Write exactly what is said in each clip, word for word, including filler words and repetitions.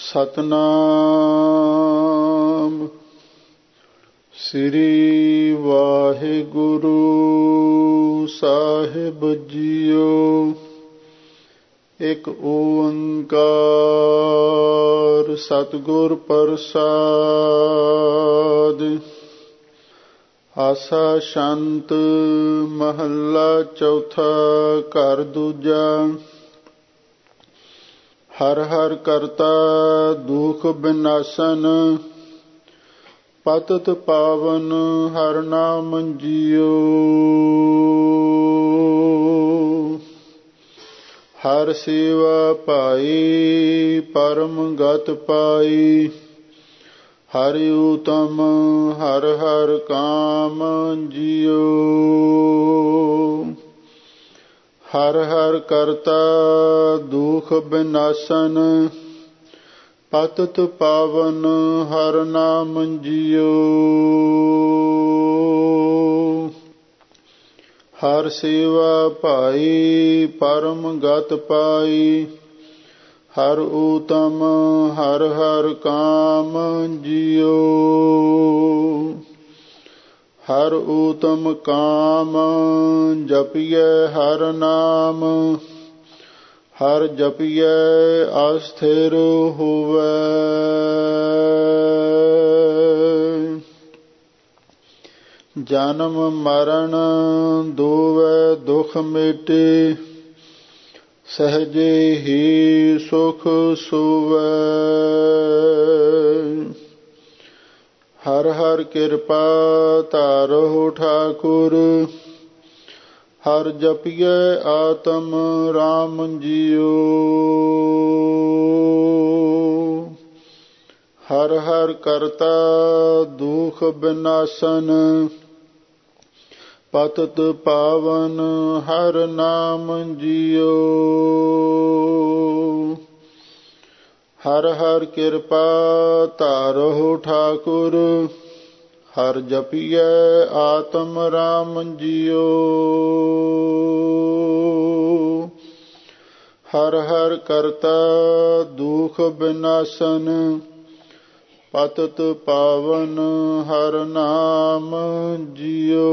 ਸਤਨਾਮ ਸ੍ਰੀ ਵਾਹਿਗੁਰੂ ਸਾਹਿਬ ਜੀਓ। ਇੱਕ ਓੰਕਾਰ ਸਤਿਗੁਰ ਪ੍ਰਸਾਦਿ। ਆਸਾ ਸ਼ੰਤ ਮਹੱਲਾ ਚੌਥਾ। ਘਰ ਦੂਜਾ। ਹਰਿ ਹਰਿ ਕਰਤਾ ਦੁਖ ਬਿਨਾਸਨ, ਪਤਿਤ ਪਾਵਨ ਹਰਿ ਨਾਮ ਜੀਓ। ਹਰਿ ਸੇਵਾ ਭਾਈ ਪਰਮ ਗਤਿ ਪਾਈ, ਹਰਿ ਊਤਮ ਹਰਿ ਹਰਿ ਕਾਮ ਜੀਓ। ਹਰਿ ਹਰਿ ਕਰਤਾ ਦੁਖ ਬਿਨਾਸਨ, ਪਤਿਤ ਪਾਵਨ ਹਰਿ ਨਾਮ ਜੀਓ। ਹਰਿ ਸੇਵਾ ਭਾਈ ਪਰਮ ਗਤਿ ਪਾਈ, ਹਰਿ ਊਤਮ ਹਰਿ ਹਰਿ ਕਾਮ ਜੀਓ। ਹਰਿ ਊਤਮ ਕਾਮ ਜਪੀਐ ਹਰਿ ਨਾਮ, ਹਰਿ ਜਪੀਐ ਅਸਥਿਰ ਹੋਵੈ। ਜਨਮ ਮਰਨ ਦੋਵੈ ਦੁਖ ਮਿਟੇ, ਸਹਜੇ ਹੀ ਸੁਖ ਸੋਵੈ। ਹਰਿ ਹਰਿ ਕਿਰਪਾ ਧਾਰਹੁ ਠਾਕੁਰ, ਹਰਿ ਜਪੀਐ ਆਤਮ ਰਾਮ ਜੀਓ। ਹਰਿ ਹਰਿ ਕਰਤਾ ਦੁਖ ਬਿਨਾਸਨ, ਪਤਿਤ ਪਾਵਨ ਹਰਿ ਨਾਮ ਜੀਓ। ਹਰਿ ਹਰਿ ਕਿਰਪਾ ਧਾਰਹੁ ਠਾਕੁਰ, ਹਰਿ ਜਪੀਐ ਆਤਮ ਰਾਮ ਜੀਓ। ਹਰਿ ਹਰਿ ਕਰਤਾ ਦੁਖ ਬਿਨਾਸਨ, ਪਤਿਤ ਪਾਵਨ ਹਰਿ ਨਾਮ ਜੀਓ।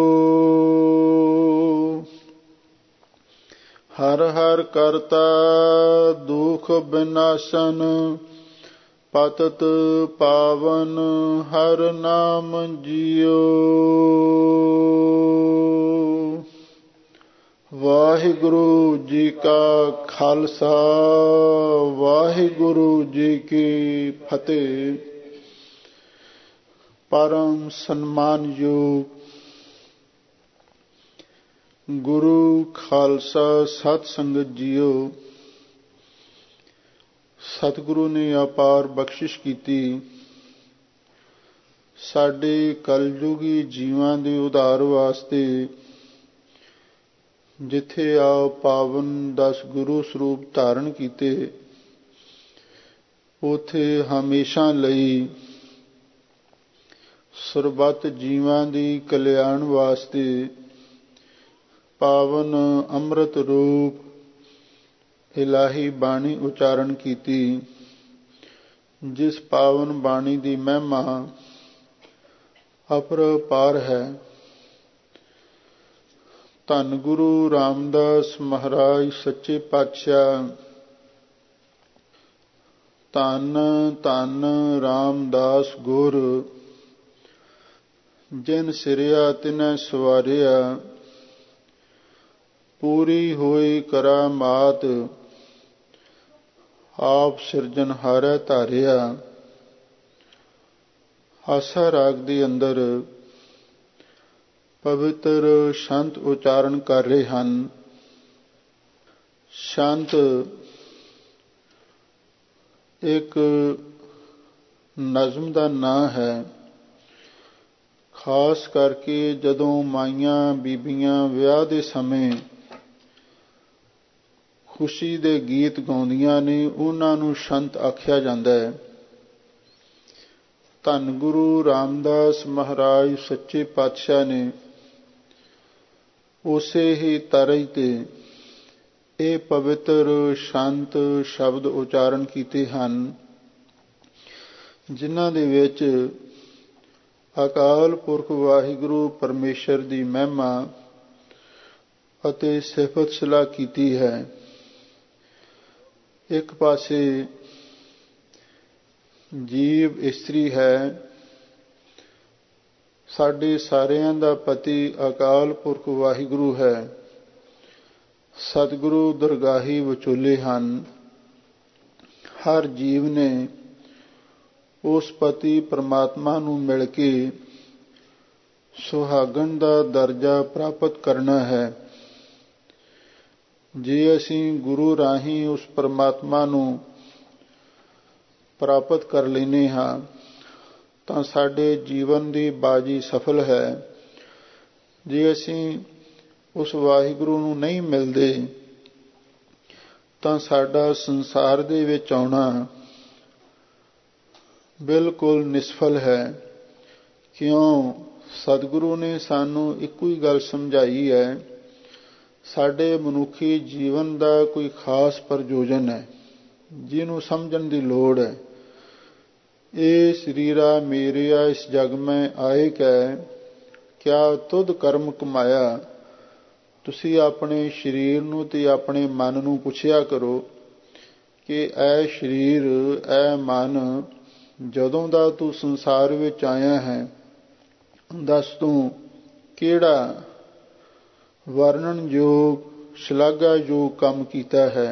ਹਰਿ ਹਰਿ ਕਰਤਾ ਦੁਖ ਬਿਨਾਸਨ, ਪਤਿਤ ਪਾਵਨ ਹਰਿ ਨਾਮ ਜੀਓ। ਵਾਹਿਗੁਰੂ ਜੀ ਕਾ ਖਾਲਸਾ, ਵਾਹਿਗੁਰੂ ਜੀ ਕੀ ਫਤਿਹ। ਪਰਮ ਸਨਮਾਨਯੋਗ ਗੁਰੂ ਖਾਲਸਾ ਸਤ ਸੰਗਤ ਜੀਓ, ਸਤਿਗੁਰੂ ਨੇ ਅਪਾਰ ਬਖਸ਼ਿਸ਼ ਕੀਤੀ। ਸਾਡੇ ਕਲਯੁਗੀ ਜੀਵਾਂ ਦੇ ਉਧਾਰ ਵਾਸਤੇ ਜਿੱਥੇ ਆਪ ਪਾਵਨ ਦਸ ਗੁਰੂ ਸਰੂਪ ਧਾਰਨ ਕੀਤੇ, ਉਥੇ ਹਮੇਸ਼ਾ ਲਈ ਸਰਬੱਤ ਜੀਵਾਂ ਦੀ ਕਲਿਆਣ ਵਾਸਤੇ ਪਾਵਨ ਅੰਮ੍ਰਿਤ ਰੂਪ ਇਲਾਹੀ ਬਾਣੀ ਉਚਾਰਨ ਕੀਤੀ, ਜਿਸ ਪਾਵਨ ਬਾਣੀ ਦੀ ਮਹਿਮਾ ਅਪਰੰਪਾਰ ਹੈ। ਧੰਨ ਗੁਰੂ ਰਾਮਦਾਸ ਮਹਾਰਾਜ ਸੱਚੇ ਪਾਤਸ਼ਾਹ, ਧੰਨ ਧੰਨ ਰਾਮਦਾਸ ਗੁਰ, ਜਿਨ ਸਿਰਿਆ ਤਿਨੈ ਸਵਾਰਿਆ, ਪੂਰੀ ਹੋਈ ਕਰਾਮਾਤ, ਆਪ ਸਿਰਜਣਹਾਰੈ ਧਾਰਿਆ। ਆਸਾ ਰਾਗ ਦੇ ਅੰਦਰ ਪਵਿੱਤਰ ਸ਼ੰਤ ਉਚਾਰਨ ਕਰ ਰਹੇ ਹਨ। ਸ਼ੰਤ ਇੱਕ ਨਜ਼ਮ ਦਾ ਨਾਂ ਹੈ। ਖਾਸ ਕਰਕੇ ਜਦੋਂ ਮਾਈਆਂ ਬੀਬੀਆਂ ਵਿਆਹ ਦੇ ਸਮੇਂ ਖੁਸ਼ੀ ਦੇ ਗੀਤ ਗਾਉਂਦੀਆਂ ਨੇ, ਉਹਨਾਂ ਨੂੰ ਸ਼ੰਤ ਆਖਿਆ ਜਾਂਦਾ ਹੈ। ਧੰਨ ਗੁਰੂ ਰਾਮਦਾਸ ਮਹਾਰਾਜ ਸੱਚੇ ਪਾਤਸ਼ਾਹ ਨੇ ਉਸੇ ਹੀ ਤਰਜ਼ ਤੇ ਇਹ ਪਵਿੱਤਰ ਸ਼ੰਤ ਸ਼ਬਦ ਉਚਾਰਨ ਕੀਤੇ ਹਨ। ਜਿਨ੍ਹਾਂ ਦੇ ਵਿੱਚ ਅਕਾਲ ਪੁਰਖ ਵਾਹਿਗੁਰੂ ਪਰਮੇਸ਼ਰ ਦੀ ਮਹਿਮਾ ਅਤੇ ਸਿਫਤ ਸਲਾਹ ਕੀਤੀ ਹੈ। ਇੱਕ ਪਾਸੇ ਜੀਵ ਇਸਤਰੀ ਹੈ, ਸਾਡੇ ਸਾਰਿਆਂ ਦਾ ਪਤੀ ਅਕਾਲ ਪੁਰਖ ਵਾਹਿਗੁਰੂ ਹੈ। ਸਤਿਗੁਰੂ ਦਰਗਾਹੀ ਵਿਚੋਲੇ ਹਨ। ਹਰ ਜੀਵ ਨੇ ਉਸ ਪਤੀ ਪਰਮਾਤਮਾ ਨੂੰ ਮਿਲ ਕੇ ਸੁਹਾਗਣ ਦਾ ਦਰਜਾ ਪ੍ਰਾਪਤ ਕਰਨਾ ਹੈ। ਜੇ ਅਸੀਂ ਗੁਰੂ ਰਾਹੀਂ ਉਸ ਪਰਮਾਤਮਾ ਨੂੰ ਪ੍ਰਾਪਤ ਕਰ ਲੈਂਦੇ ਹਾਂ ਤਾਂ ਸਾਡੇ ਜੀਵਨ ਦੀ ਬਾਜੀ ਸਫਲ ਹੈ। ਜੇ ਅਸੀਂ ਉਸ ਵਾਹਿਗੁਰੂ ਨੂੰ ਨਹੀਂ ਮਿਲਦੇ ਤਾਂ ਸਾਡਾ ਸੰਸਾਰ ਦੇ ਵਿੱਚ ਆਉਣਾ ਬਿਲਕੁਲ ਨਿਸਫਲ ਹੈ। ਕਿਉਂ? ਸਤਿਗੁਰੂ ਨੇ ਸਾਨੂੰ ਇੱਕੋ ਹੀ ਗੱਲ ਸਮਝਾਈ ਹੈ, ਸਾਡੇ ਮਨੁੱਖੀ ਜੀਵਨ ਦਾ ਕੋਈ ਖਾਸ ਪ੍ਰਯੋਜਨ ਹੈ ਜਿਹਨੂੰ ਸਮਝਣ ਦੀ ਲੋੜ ਹੈ। ਇਹ ਸਰੀਰਾ ਮੇਰਿਆ ਇਸ ਜਗ ਮੈਂ ਆਏ ਕੈ, ਕਿਆ ਤੁਧ ਕਰਮ ਕਮਾਇਆ। ਤੁਸੀਂ ਆਪਣੇ ਸਰੀਰ ਨੂੰ ਤੇ ਆਪਣੇ ਮਨ ਨੂੰ ਪੁੱਛਿਆ ਕਰੋ ਕਿ ਇਹ ਸਰੀਰ, ਇਹ ਮਨ, ਜਦੋਂ ਦਾ ਤੂੰ ਸੰਸਾਰ ਵਿੱਚ ਆਇਆ ਹੈ, ਦੱਸ ਤੂੰ ਕਿਹੜਾ ਵਰਣਨਯੋਗ ਸ਼ਲਾਘਾਯੋਗ ਕੰਮ ਕੀਤਾ ਹੈ।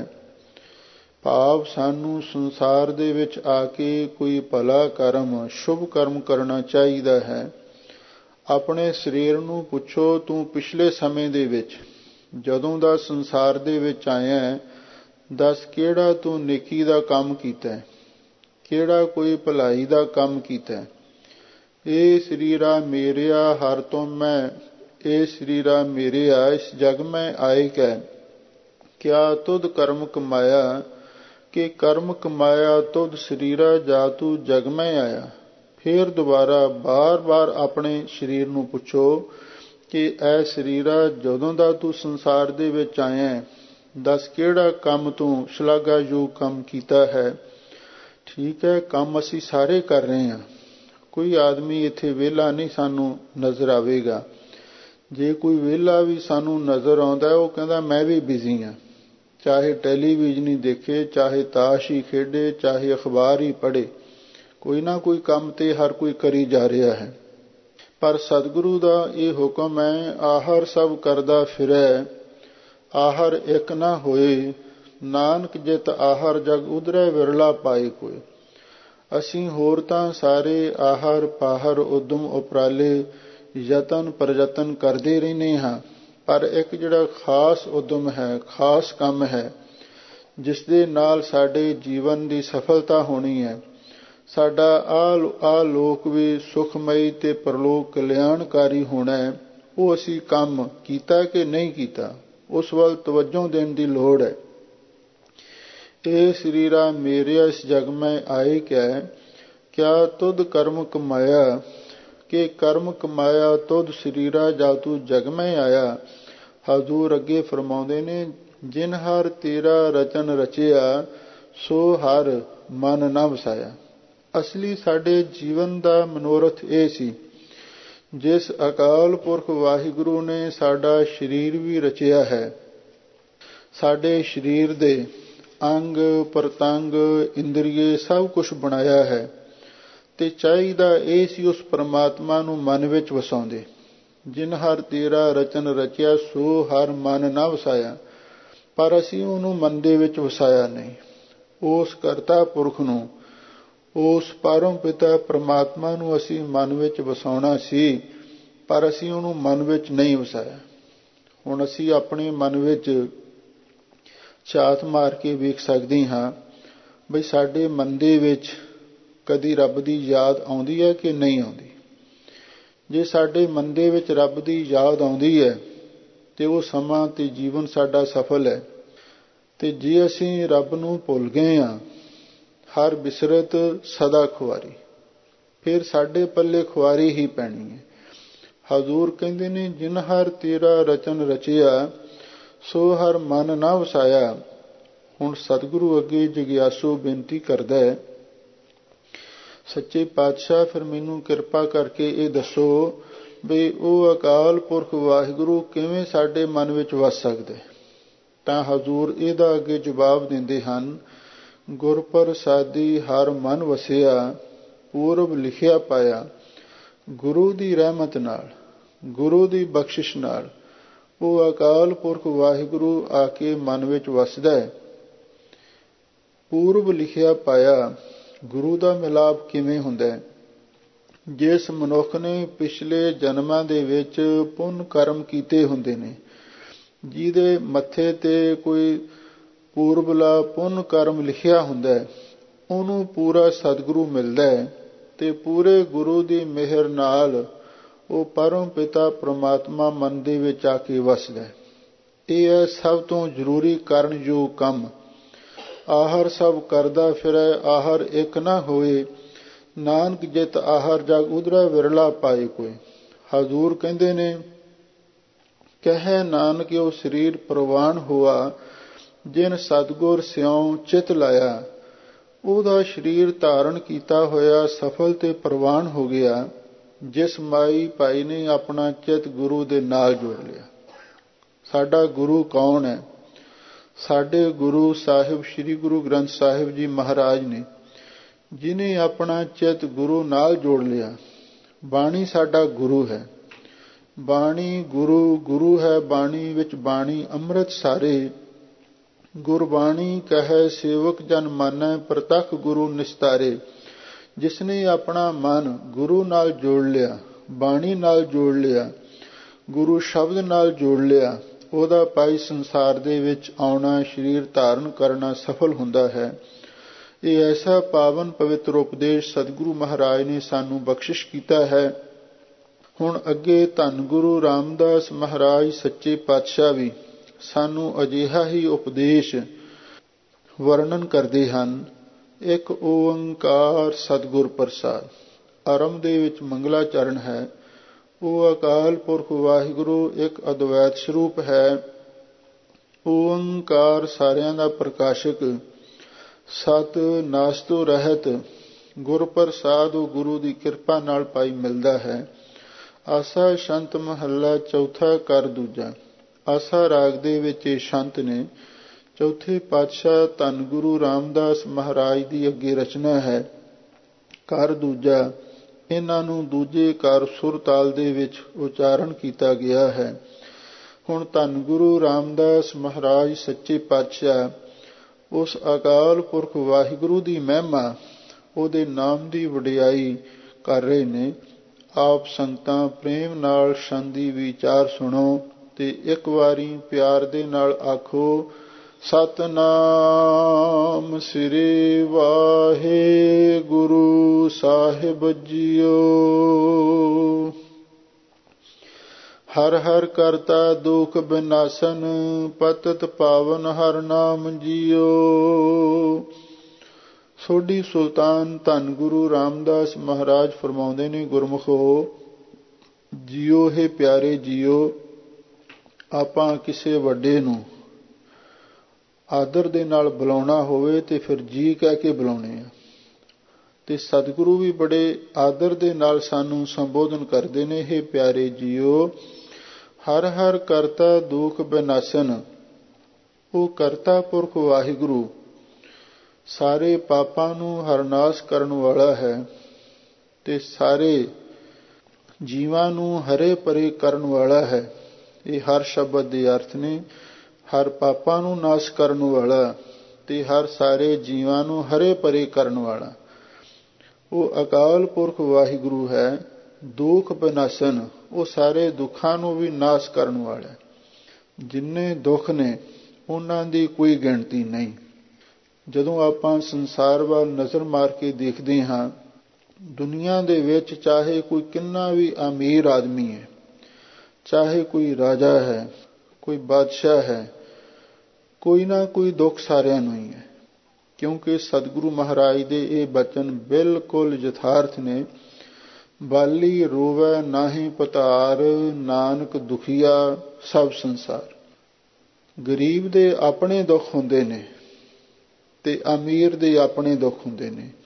ਭਾਵ ਸਾਨੂੰ ਸੰਸਾਰ ਦੇ ਵਿੱਚ ਆ ਕੇ ਕੋਈ ਭਲਾ ਕਰਮ, ਸ਼ੁਭ ਕਰਮ ਕਰਨਾ ਚਾਹੀਦਾ ਹੈ। ਆਪਣੇ ਸਰੀਰ ਨੂੰ ਪੁੱਛੋ, ਤੂੰ ਪਿਛਲੇ ਸਮੇਂ ਦੇ ਵਿੱਚ ਜਦੋਂ ਦਾ ਸੰਸਾਰ ਦੇ ਵਿੱਚ ਆਇਆ, ਦੱਸ ਕਿਹੜਾ ਤੂੰ ਨੇਕੀ ਦਾ ਕੰਮ ਕੀਤਾ, ਕਿਹੜਾ ਕੋਈ ਭਲਾਈ ਦਾ ਕੰਮ ਕੀਤਾ। ਇਹ ਸਰੀਰਾ ਮੇਰਿਆ ਹਰ ਤੋਂ ਮੈਂ, ਇਹ ਸਰੀਰਾ ਮੇਰਿਆ ਇਸ ਜਗ ਮੈਂ ਆਏ ਕੈ, ਕਿਆ ਤੁਧ ਕਰਮ ਕਮਾਇਆ। ਕਿ ਕਰਮ ਕਮਾਇਆ ਤੁਧ ਸਰੀਰਾ ਜਾ ਤੂੰ ਜਗ ਮੈਂ ਆਇਆ। ਫਿਰ ਦੁਬਾਰਾ ਬਾਰ-ਬਾਰ ਆਪਣੇ ਸਰੀਰ ਨੂੰ ਪੁੱਛੋ ਕਿ ਇਹ ਸਰੀਰਾ ਜਦੋਂ ਦਾ ਤੂੰ ਸੰਸਾਰ ਦੇ ਵਿੱਚ ਆਇਆ, ਦੱਸ ਕਿਹੜਾ ਕੰਮ ਤੂੰ ਸ਼ਲਾਘਾਯੋਗ ਕੰਮ ਕੀਤਾ ਹੈ। ਠੀਕ ਹੈ, ਕੰਮ ਅਸੀਂ ਸਾਰੇ ਕਰ ਰਹੇ ਹਾਂ, ਕੋਈ ਆਦਮੀ ਇੱਥੇ ਵਿਹਲਾ ਨਹੀਂ ਸਾਨੂੰ ਨਜ਼ਰ ਆਵੇਗਾ। ਜੇ ਕੋਈ ਵਿਹਲਾ ਵੀ ਸਾਨੂੰ ਨਜ਼ਰ ਆਉਂਦਾ, ਉਹ ਕਹਿੰਦਾ ਮੈਂ ਵੀ ਬਿਜ਼ੀ ਹਾਂ, ਚਾਹੇ ਟੈਲੀਵਿਜ਼ਨ ਹੀ ਦੇਖੇ, ਚਾਹੇ ਤਾਸ਼ ਹੀ ਖੇਡੇ, ਚਾਹੇ ਅਖਬਾਰ ਹੀ ਪੜ੍ਹੇ, ਕੋਈ ਨਾ ਕੋਈ ਕੰਮ ਤੇ ਹਰ ਕੋਈ ਕਰੀ ਜਾ ਰਿਹਾ ਹੈ। ਪਰ ਸਤਿਗੁਰੂ ਦਾ ਇਹ ਹੁਕਮ ਹੈ, ਆਹਰ ਸਭ ਕਰਦਾ ਫਿਰੈ, ਆਹਰ ਇੱਕ ਨਾ ਹੋਏ। ਨਾਨਕ ਜਿਤ ਆਹਰ ਜਗ ਉਧਰੈ ਵਿਰਲਾ ਪਾਏ ਕੋਇ। ਅਸੀਂ ਹੋਰ ਤਾਂ ਸਾਰੇ ਆਹਰ ਪਾਹਰ ਉਦਮ ਉਪਰਾਲੇ ਯਤਨ ਪ੍ਰਯਤਨ ਕਰਦੇ ਰਹਿੰਦੇ ਹਾਂ, ਪਰ ਇੱਕ ਜਿਹੜਾ ਖਾਸ ਉਦਮ ਹੈ, ਖਾਸ ਕੰਮ ਹੈ, ਜਿਸ ਦੇ ਨਾਲ ਸਾਡੇ ਜੀਵਨ ਦੀ ਸਫਲਤਾ ਹੋਣੀ ਹੈ, ਸਾਡਾ ਆਹ ਲੋਕ ਵੀ ਸੁਖਮਈ ਤੇ ਪਰਲੋਕ ਕਲਿਆਣਕਾਰੀ ਹੋਣਾ ਹੈ, ਉਹ ਅਸੀਂ ਕੰਮ ਕੀਤਾ ਕਿ ਨਹੀਂ ਕੀਤਾ, ਉਸ ਵੱਲ ਤਵੱਜੋ ਦੇਣ ਦੀ ਲੋੜ ਹੈ। ਇਹ ਸਰੀਰਾ ਮੇਰਿਆ ਇਸ ਜਗ ਮੈਂ ਆਏ ਕੈ, ਕਿਆ ਤੁਧ ਕਰਮ ਕਮਾਇਆ। ਕਿ ਕਰਮ ਕਮਾਇਆ ਤੁਧ ਸਰੀਰਾ ਜਾ ਤੂੰ ਜਗ ਮੈਂ ਆਇਆ। ਹਜ਼ੂਰ ਅੱਗੇ ਫਰਮਾਉਂਦੇ ਨੇ, ਜਿਨ ਹਰ ਤੇਰਾ ਰਚਨ ਰਚਿਆ, ਸੋ ਹਰ ਮਨ ਨਾ ਵਸਾਇਆ। ਅਸਲੀ ਸਾਡੇ ਜੀਵਨ ਦਾ ਮਨੋਰਥ ਇਹ ਸੀ, ਜਿਸ ਅਕਾਲ ਪੁਰਖ ਵਾਹਿਗੁਰੂ ਨੇ ਸਾਡਾ ਸਰੀਰ ਵੀ ਰਚਿਆ ਹੈ, ਸਾਡੇ ਸਰੀਰ ਦੇ ਅੰਗ ਪ੍ਰਤੰਗ ਇੰਦਰੀਏ ਸਭ ਕੁਝ ਬਣਾਇਆ ਹੈ, ਤੇ ਚਾਹੀਦਾ ਇਹ ਸੀ ਉਸ ਪਰਮਾਤਮਾ ਨੂੰ ਮਨ ਵਿੱਚ ਵਸਾਉਂਦੇ। ਜਿਨ ਹਰ ਤੇਰਾ ਰਚਨ ਰਚਿਆ, ਸੋ ਹਰ ਮਨ ਨਾ ਵਸਾਇਆ। ਪਰ ਅਸੀਂ ਉਹਨੂੰ ਮਨ ਦੇ ਵਿੱਚ ਵਸਾਇਆ ਨਹੀਂ। ਉਸ ਕਰਤਾ ਪੁਰਖ ਨੂੰ, ਉਸ ਪਰਮ ਪਿਤਾ ਪਰਮਾਤਮਾ ਨੂੰ ਅਸੀਂ ਮਨ ਵਿੱਚ ਵਸਾਉਣਾ ਸੀ, ਪਰ ਅਸੀਂ ਉਹਨੂੰ ਮਨ ਵਿੱਚ ਨਹੀਂ ਵਸਾਇਆ। ਹੁਣ ਅਸੀਂ ਆਪਣੇ ਮਨ ਵਿੱਚ ਝਾਤ ਮਾਰ ਕੇ ਵੇਖ ਸਕਦੇ ਹਾਂ ਬਈ ਸਾਡੇ ਮਨ ਦੇ ਵਿੱਚ ਕਦੀ ਰੱਬ ਦੀ ਯਾਦ ਆਉਂਦੀ ਹੈ ਕਿ ਨਹੀਂ ਆਉਂਦੀ। ਜੇ ਸਾਡੇ ਮਨ ਦੇ ਵਿੱਚ ਰੱਬ ਦੀ ਯਾਦ ਆਉਂਦੀ ਹੈ ਤੇ ਉਹ ਸਮਾਂ ਤੇ ਜੀਵਨ ਸਾਡਾ ਸਫਲ ਹੈ, ਤੇ ਜੇ ਅਸੀਂ ਰੱਬ ਨੂੰ ਭੁੱਲ ਗਏ ਹਾਂ, ਹਰ ਬਿਸਰਤ ਸਦਾ ਖੁਆਰੀ, ਫਿਰ ਸਾਡੇ ਪੱਲੇ ਖੁਆਰੀ ਹੀ ਪੈਣੀ ਹੈ। ਹਜ਼ੂਰ ਕਹਿੰਦੇ ਨੇ, ਜਿਨ ਹਰ ਤੇਰਾ ਰਚਨ ਰਚਿਆ, ਸੋ ਹਰ ਮਨ ਨਾ ਵਸਾਇਆ। ਹੁਣ ਸਤਿਗੁਰੂ ਅੱਗੇ ਜਗਿਆਸੂ ਬੇਨਤੀ ਕਰਦਾ ਹੈ, ਸੱਚੇ ਪਾਤਸ਼ਾਹ ਫਿਰ ਮੈਨੂੰ ਕਿਰਪਾ ਕਰਕੇ ਇਹ ਦੱਸੋ ਵੀ ਉਹ ਅਕਾਲ ਪੁਰਖ ਵਾਹਿਗੁਰੂ ਕਿਵੇਂ ਸਾਡੇ ਮਨ ਵਿੱਚ ਵਸ ਸਕਦੇ। ਤਾਂ ਹਜ਼ੂਰ ਇਹਦਾ ਅੱਗੇ ਜਵਾਬ ਦਿੰਦੇ ਹਨ, ਗੁਰ ਪ੍ਰਸਾਦੀ ਹਰ ਮਨ ਵਸਿਆ, ਪੂਰਬ ਲਿਖਿਆ ਪਾਇਆ। ਗੁਰੂ ਦੀ ਰਹਿਮਤ ਨਾਲ, ਗੁਰੂ ਦੀ ਬਖਸ਼ਿਸ਼ ਨਾਲ ਉਹ ਅਕਾਲ ਪੁਰਖ ਵਾਹਿਗੁਰੂ ਆ ਕੇ ਮਨ ਵਿੱਚ ਵਸਦਾ ਹੈ। ਪੂਰਬ ਲਿਖਿਆ ਪਾਇਆ, ਗੁਰੂ ਦਾ ਮਿਲਾਪ ਕਿਵੇਂ ਹੁੰਦਾ ਹੈ? ਜਿਸ ਮਨੁੱਖ ਨੇ ਪਿਛਲੇ ਜਨਮਾਂ ਦੇ ਵਿੱਚ ਪੁੰਨ ਕਰਮ ਕੀਤੇ ਹੁੰਦੇ ਨੇ, ਜਿਹਦੇ ਮੱਥੇ ਤੇ ਕੋਈ ਪੂਰਬਲਾ ਪੁੰਨ ਕਰਮ ਲਿਖਿਆ ਹੁੰਦਾ ਹੈ, ਉਹਨੂੰ ਪੂਰਾ ਸਤਿਗੁਰੂ ਮਿਲਦਾ ਹੈ ਤੇ ਪੂਰੇ ਗੁਰੂ ਦੀ ਮਿਹਰ ਨਾਲ ਉਹ ਪਰਮ ਪਿਤਾ ਪ੍ਰਮਾਤਮਾ ਮਨ ਦੇ ਵਿੱਚ ਆ ਕੇ ਵਸਦਾ ਹੈ। ਇਹ ਹੈ ਸਭ ਤੋਂ ਜ਼ਰੂਰੀ ਕਰਨਯੋਗ ਕੰਮ। ਆਹਰ ਸਭ ਕਰਦਾ ਫਿਰੈ, ਆਹਰ ਇੱਕ ਨਾ ਹੋਏ, ਨਾਨਕ ਜਿਤ ਆਹਰ ਜਗ ਉਧਰਾ ਵਿਰਲਾ ਪਾਏ ਕੋਈ। ਹਜ਼ੂਰ ਕਹਿੰਦੇ ਨੇ, ਕਹੈ ਨਾਨਕ ਉਹ ਸਰੀਰ ਪ੍ਰਵਾਨ ਹੋਆ, ਜਿਨ ਸਤਿਗੁਰ ਸਿਉ ਚਿਤ ਲਾਇਆ। ਉਹਦਾ ਸਰੀਰ ਧਾਰਨ ਕੀਤਾ ਹੋਇਆ ਸਫਲ ਤੇ ਪ੍ਰਵਾਨ ਹੋ ਗਿਆ, ਜਿਸ ਮਾਈ ਭਾਈ ਨੇ ਆਪਣਾ ਚਿਤ ਗੁਰੂ ਦੇ ਨਾਲ ਜੋੜ ਲਿਆ। ਸਾਡਾ ਗੁਰੂ ਕੌਣ ਹੈ? ਸਾਡੇ ਗੁਰੂ ਸਾਹਿਬ ਸ੍ਰੀ ਗੁਰੂ ਗ੍ਰੰਥ ਸਾਹਿਬ ਜੀ ਮਹਾਰਾਜ ਨੇ, ਜਿਨੇ ਆਪਣਾ ਚਿਤ ਗੁਰੂ ਨਾਲ ਜੋੜ ਲਿਆ। ਬਾਣੀ ਸਾਡਾ ਗੁਰੂ ਹੈ। ਬਾਣੀ ਗੁਰੂ ਗੁਰੂ ਹੈ। ਬਾਣੀ ਵਿੱਚ ਬਾਣੀ ਅੰਮ੍ਰਿਤ ਸਾਰੇ। ਗੁਰਬਾਣੀ ਕਹੈ ਸੇਵਕ ਜਨ ਮਾਨੈ, ਪ੍ਰਤੱਖ ਗੁਰੂ ਨਿਸਤਾਰੇ। ਜਿਸਨੇ ਆਪਣਾ ਮਨ ਗੁਰੂ ਨਾਲ ਜੋੜ ਲਿਆ, ਬਾਣੀ ਨਾਲ ਜੋੜ ਲਿਆ, ਗੁਰੂ ਸ਼ਬਦ ਨਾਲ ਜੋੜ ਲਿਆ, ਉਹਦਾ ਭਾਈ ਸੰਸਾਰ ਦੇ ਵਿੱਚ ਆਉਣਾ, ਸਰੀਰ ਧਾਰਨ ਕਰਨਾ ਸਫਲ ਹੁੰਦਾ ਹੈ। ਇਹ ਐਸਾ ਪਾਵਨ ਪਵਿੱਤਰ ਉਪਦੇਸ਼ ਸਤਿਗੁਰੂ ਮਹਾਰਾਜ ਨੇ ਸਾਨੂੰ ਬਖਸ਼ਿਸ਼ ਕੀਤਾ ਹੈ। ਹੁਣ ਅੱਗੇ ਧੰਨ ਗੁਰੂ ਰਾਮਦਾਸ ਮਹਾਰਾਜ ਸੱਚੇ ਪਾਤਸ਼ਾਹ ਵੀ ਸਾਨੂੰ ਅਜਿਹਾ ਹੀ ਉਪਦੇਸ਼ ਵਰਣਨ ਕਰਦੇ ਹਨ। ਇੱਕ ਓੰਕਾਰ ਸਤਿਗੁਰ ਪ੍ਰਸਾਦ। ਆਰੰਭ ਦੇ ਵਿੱਚ ਮੰਗਲਾ ਚਰਨ ਹੈ। ਉਹ ਅਕਾਲ ਪੁਰਖ ਵਾਹਿਗੁਰੂ ਇੱਕ ਅਦਵੈਤ ਸਰੂਪ ਹੈ। ਓੰਕਾਰ ਸਾਰਿਆਂ ਦਾ ਪ੍ਰਕਾਸ਼ਕ, ਸਤ ਨਾਸ ਤੋਂ ਰਹਿਤ, ਗੁਰ ਪ੍ਰਸਾਦ ਉਹ ਗੁਰੂ ਦੀ ਕਿਰਪਾ ਨਾਲ ਪਾਈ ਮਿਲਦਾ ਹੈ। ਆਸਾ ਸ਼ੰਤ ਮਹੱਲਾ ਚੌਥਾ ਕਰ ਦੂਜਾ। ਆਸਾ ਰਾਗ ਦੇ ਵਿੱਚ ਇਹ ਸ਼ੰਤ ਨੇ। ਚੌਥੇ ਪਾਤਸ਼ਾਹ ਧੰਨ ਗੁਰੂ ਰਾਮਦਾਸ ਮਹਾਰਾਜ ਦੀ ਅੱਗੇ ਰਚਨਾ ਹੈ। ਕਰ ਦੂਜਾ, ਇਹਨਾਂ ਨੂੰ ਦੂਜੇ ਕਰ ਸੁਰ ਤਾਲ ਦੇ ਵਿੱਚ ਉਚਾਰਨ ਕੀਤਾ ਗਿਆ ਹੈ। ਹੁਣ ਧੰਨ ਗੁਰੂ ਰਾਮਦਾਸ ਮਹਾਰਾਜ ਸੱਚੇ ਪਾਤਸ਼ਾਹ ਉਸ ਅਕਾਲ ਪੁਰਖ ਵਾਹਿਗੁਰੂ ਦੀ ਮਹਿਮਾ, ਉਹਦੇ ਨਾਮ ਦੀ ਵਡਿਆਈ ਕਰ ਰਹੇ ਨੇ। ਆਪ ਸੰਗਤਾਂ ਪ੍ਰੇਮ ਨਾਲ ਸ਼ਾਂਤੀ ਵਿਚਾਰ ਸੁਣੋ ਤੇ ਇੱਕ ਵਾਰੀ ਪਿਆਰ ਦੇ ਨਾਲ ਆਖੋ, ਸਤਿਨਾਮ ਸ੍ਰੀ ਵਾਹਿਗੁਰੂ ਸਾਹਿਬ ਜੀਓ। ਹਰ ਹਰ ਕਰਤਾ ਦੁਖ ਬਿਨਾਸਨ, ਪਤਿਤ ਪਾਵਨ ਹਰ ਨਾਮ ਜੀਓ। ਸੋਢੀ ਸੁਲਤਾਨ ਧੰਨ ਗੁਰੂ ਰਾਮਦਾਸ ਮਹਾਰਾਜ ਫਰਮਾਉਂਦੇ ਨੇ, ਗੁਰਮੁਖੋ ਜੀਓ ਹੈ ਪਿਆਰੇ ਜੀਓ। ਆਪਾਂ ਕਿਸੇ ਵੱਡੇ ਨੂੰ ਆਦਰ ਦੇ ਨਾਲ ਬੁਲਾਉਣਾ ਹੋਵੇ ਤੇ ਫਿਰ ਜੀ ਕਹਿ ਕੇ ਬੁਲਾਉਣੇ ਆ। ਤੇ ਸਤਿਗੁਰੂ ਵੀ ਬੜੇ ਆਦਰ ਦੇ ਨਾਲ ਸਾਨੂੰ ਸੰਬੋਧਨ ਕਰਦੇ ਨੇ, ਇਹ ਪਿਆਰੇ ਜੀਓ। ਹਰ ਹਰ ਕਰਤਾ ਦੁਖ ਬਿਨਾਸਨ, ਉਹ ਕਰਤਾ ਪੁਰਖ ਵਾਹਿਗੁਰੂ ਸਾਰੇ ਪਾਪਾਂ ਨੂੰ ਹਰਨਾਸ਼ ਕਰਨ ਵਾਲਾ ਹੈ ਤੇ ਸਾਰੇ ਜੀਵਾਂ ਨੂੰ ਹਰੇ ਪਰੇ ਕਰਨ ਵਾਲਾ ਹੈ। ਇਹ ਹਰ ਸ਼ਬਦ ਦੇ ਅਰਥ ਨੇ। ਹਰ ਪਾਪਾਂ ਨੂੰ ਨਾਸ਼ ਕਰਨ ਵਾਲਾ ਤੇ ਹਰ ਸਾਰੇ ਜੀਵਾਂ ਨੂੰ ਹਰੇ ਪਰੇ ਕਰਨ ਵਾਲਾ ਉਹ ਅਕਾਲ ਪੁਰਖ ਵਾਹਿਗੁਰੂ ਹੈ। ਦੁਖ ਬਿਨਾਸਨ, ਉਹ ਸਾਰੇ ਦੁੱਖਾਂ ਨੂੰ ਵੀ ਨਾਸ਼ ਕਰਨ ਵਾਲਾ। ਜਿੰਨੇ ਦੁੱਖ ਨੇ ਉਹਨਾਂ ਦੀ ਕੋਈ ਗਿਣਤੀ ਨਹੀਂ। ਜਦੋਂ ਆਪਾਂ ਸੰਸਾਰ ਵੱਲ ਨਜ਼ਰ ਮਾਰ ਕੇ ਦੇਖਦੇ ਹਾਂ, ਦੁਨੀਆ ਦੇ ਵਿੱਚ ਚਾਹੇ ਕੋਈ ਕਿੰਨਾ ਵੀ ਅਮੀਰ ਆਦਮੀ ਹੈ, ਚਾਹੇ ਕੋਈ ਰਾਜਾ ਹੈ, ਕੋਈ ਬਾਦਸ਼ਾਹ ਹੈ, ਕੋਈ ਨਾ ਕੋਈ ਦੁੱਖ ਸਾਰਿਆਂ ਨੂੰ ਹੀ ਹੈ। ਕਿਉਂਕਿ ਸਤਿਗੁਰੂ ਮਹਾਰਾਜ ਦੇ ਇਹ ਬਚਨ ਬਿਲਕੁਲ ਯਥਾਰਥ ਨੇ। ਬਾਲੀ ਰੋਵੈ ਨਾਹੀ ਪਤਾਰ, ਨਾਨਕ ਦੁਖੀਆ ਸਭ ਸੰਸਾਰ। ਗਰੀਬ ਦੇ ਆਪਣੇ ਦੁੱਖ ਹੁੰਦੇ ਨੇ ਤੇ ਅਮੀਰ ਦੇ ਆਪਣੇ ਦੁੱਖ ਹੁੰਦੇ ਨੇ।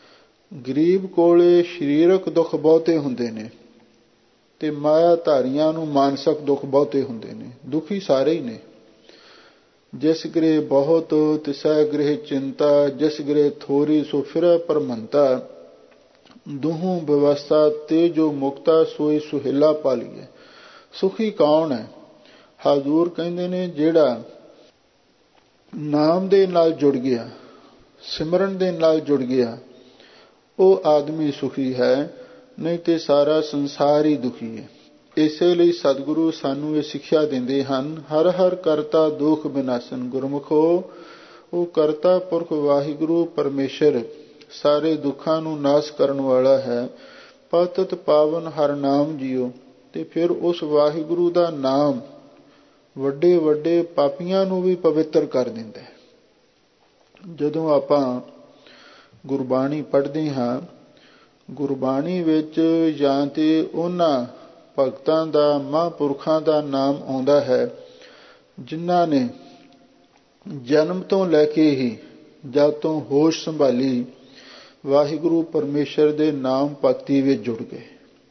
ਗਰੀਬ ਕੋਲੇ ਸਰੀਰਕ ਦੁੱਖ ਬਹੁਤੇ ਹੁੰਦੇ ਨੇ ਤੇ ਮਾਇਆ ਧਾਰੀਆਂ ਨੂੰ ਮਾਨਸਿਕ ਦੁੱਖ ਬਹੁਤੇ ਹੁੰਦੇ ਨੇ। ਦੁਖੀ ਸਾਰੇ ਹੀ ਨੇ। ਜਿਸ ਗ੍ਰਹਿ ਬਹੁਤ ਤਿਸੈ ਗ੍ਰਹਿ ਚਿੰਤਾ, ਜਿਸ ਗ੍ਰਹਿ ਥੋਰੀ ਸੋ ਫਿਰੈ ਪਰਮੰਤਾ। ਦੁਹੂ ਵਿਵਸਥਾ ਤੇ ਜੋ ਮੁਕਤਾ ਸੋਈ ਸੁਹੇਲਾ ਪਾਲੀਏ। ਸੁਖੀ ਕੌਣ ਹੈ? ਹਜ਼ੂਰ ਕਹਿੰਦੇ ਨੇ ਜਿਹੜਾ ਨਾਮ ਦੇ ਨਾਲ ਜੁੜ ਗਿਆ, ਸਿਮਰਨ ਦੇ ਨਾਲ ਜੁੜ ਗਿਆ, ਉਹ ਆਦਮੀ ਸੁਖੀ ਹੈ, ਨਹੀਂ ਤੇ ਸਾਰਾ ਸੰਸਾਰ ਹੀ ਦੁਖੀ ਹੈ। ਇਸੇ ਲਈ ਸਤਿਗੁਰੂ ਸਾਨੂੰ ਇਹ ਸਿੱਖਿਆ ਦਿੰਦੇ ਹਨ, ਹਰ ਹਰ ਕਰਤਾ ਦੁਖ ਬਿਨਾਸਨ। ਗੁਰਮੁਖੋ, ਉਹ ਕਰਤਾ ਪੁਰਖ ਵਾਹਿਗੁਰੂ ਪਰਮੇਸ਼ਰ ਸਾਰੇ ਦੁੱਖਾਂ ਨੂੰ ਨਾਸ਼ ਕਰਨ ਵਾਲਾ ਹੈ। ਪਤਿਤ ਪਾਵਨ ਹਰ ਨਾਮ ਜੀਓ। ਤੇ ਫਿਰ ਉਸ ਵਾਹਿਗੁਰੂ ਦਾ ਨਾਮ ਵੱਡੇ ਵੱਡੇ ਪਾਪੀਆਂ ਨੂੰ ਵੀ ਪਵਿੱਤਰ ਕਰ ਦਿੰਦਾ ਹੈ। ਜਦੋਂ ਆਪਾਂ ਗੁਰਬਾਣੀ ਪੜ੍ਹਦੇ ਹਾਂ, ਗੁਰਬਾਣੀ ਵਿੱਚ ਜਾਂ ਤੇ ਉਹਨਾਂ ਭਗਤਾਂ ਦਾ, ਮਹਾਂਪੁਰਖਾਂ ਦਾ ਨਾਮ ਆਉਂਦਾ ਹੈ ਜਿਨ੍ਹਾਂ ਨੇ ਜਨਮ ਤੋਂ ਲੈ ਕੇ ਹੀ, ਜਦ ਤੋਂ ਹੋਸ਼ ਸੰਭਾਲੀ, ਵਾਹਿਗੁਰੂ ਪਰਮੇਸ਼ਰ ਦੇ ਨਾਮ ਭਗਤੀ ਵਿੱਚ ਜੁੜ ਗਏ।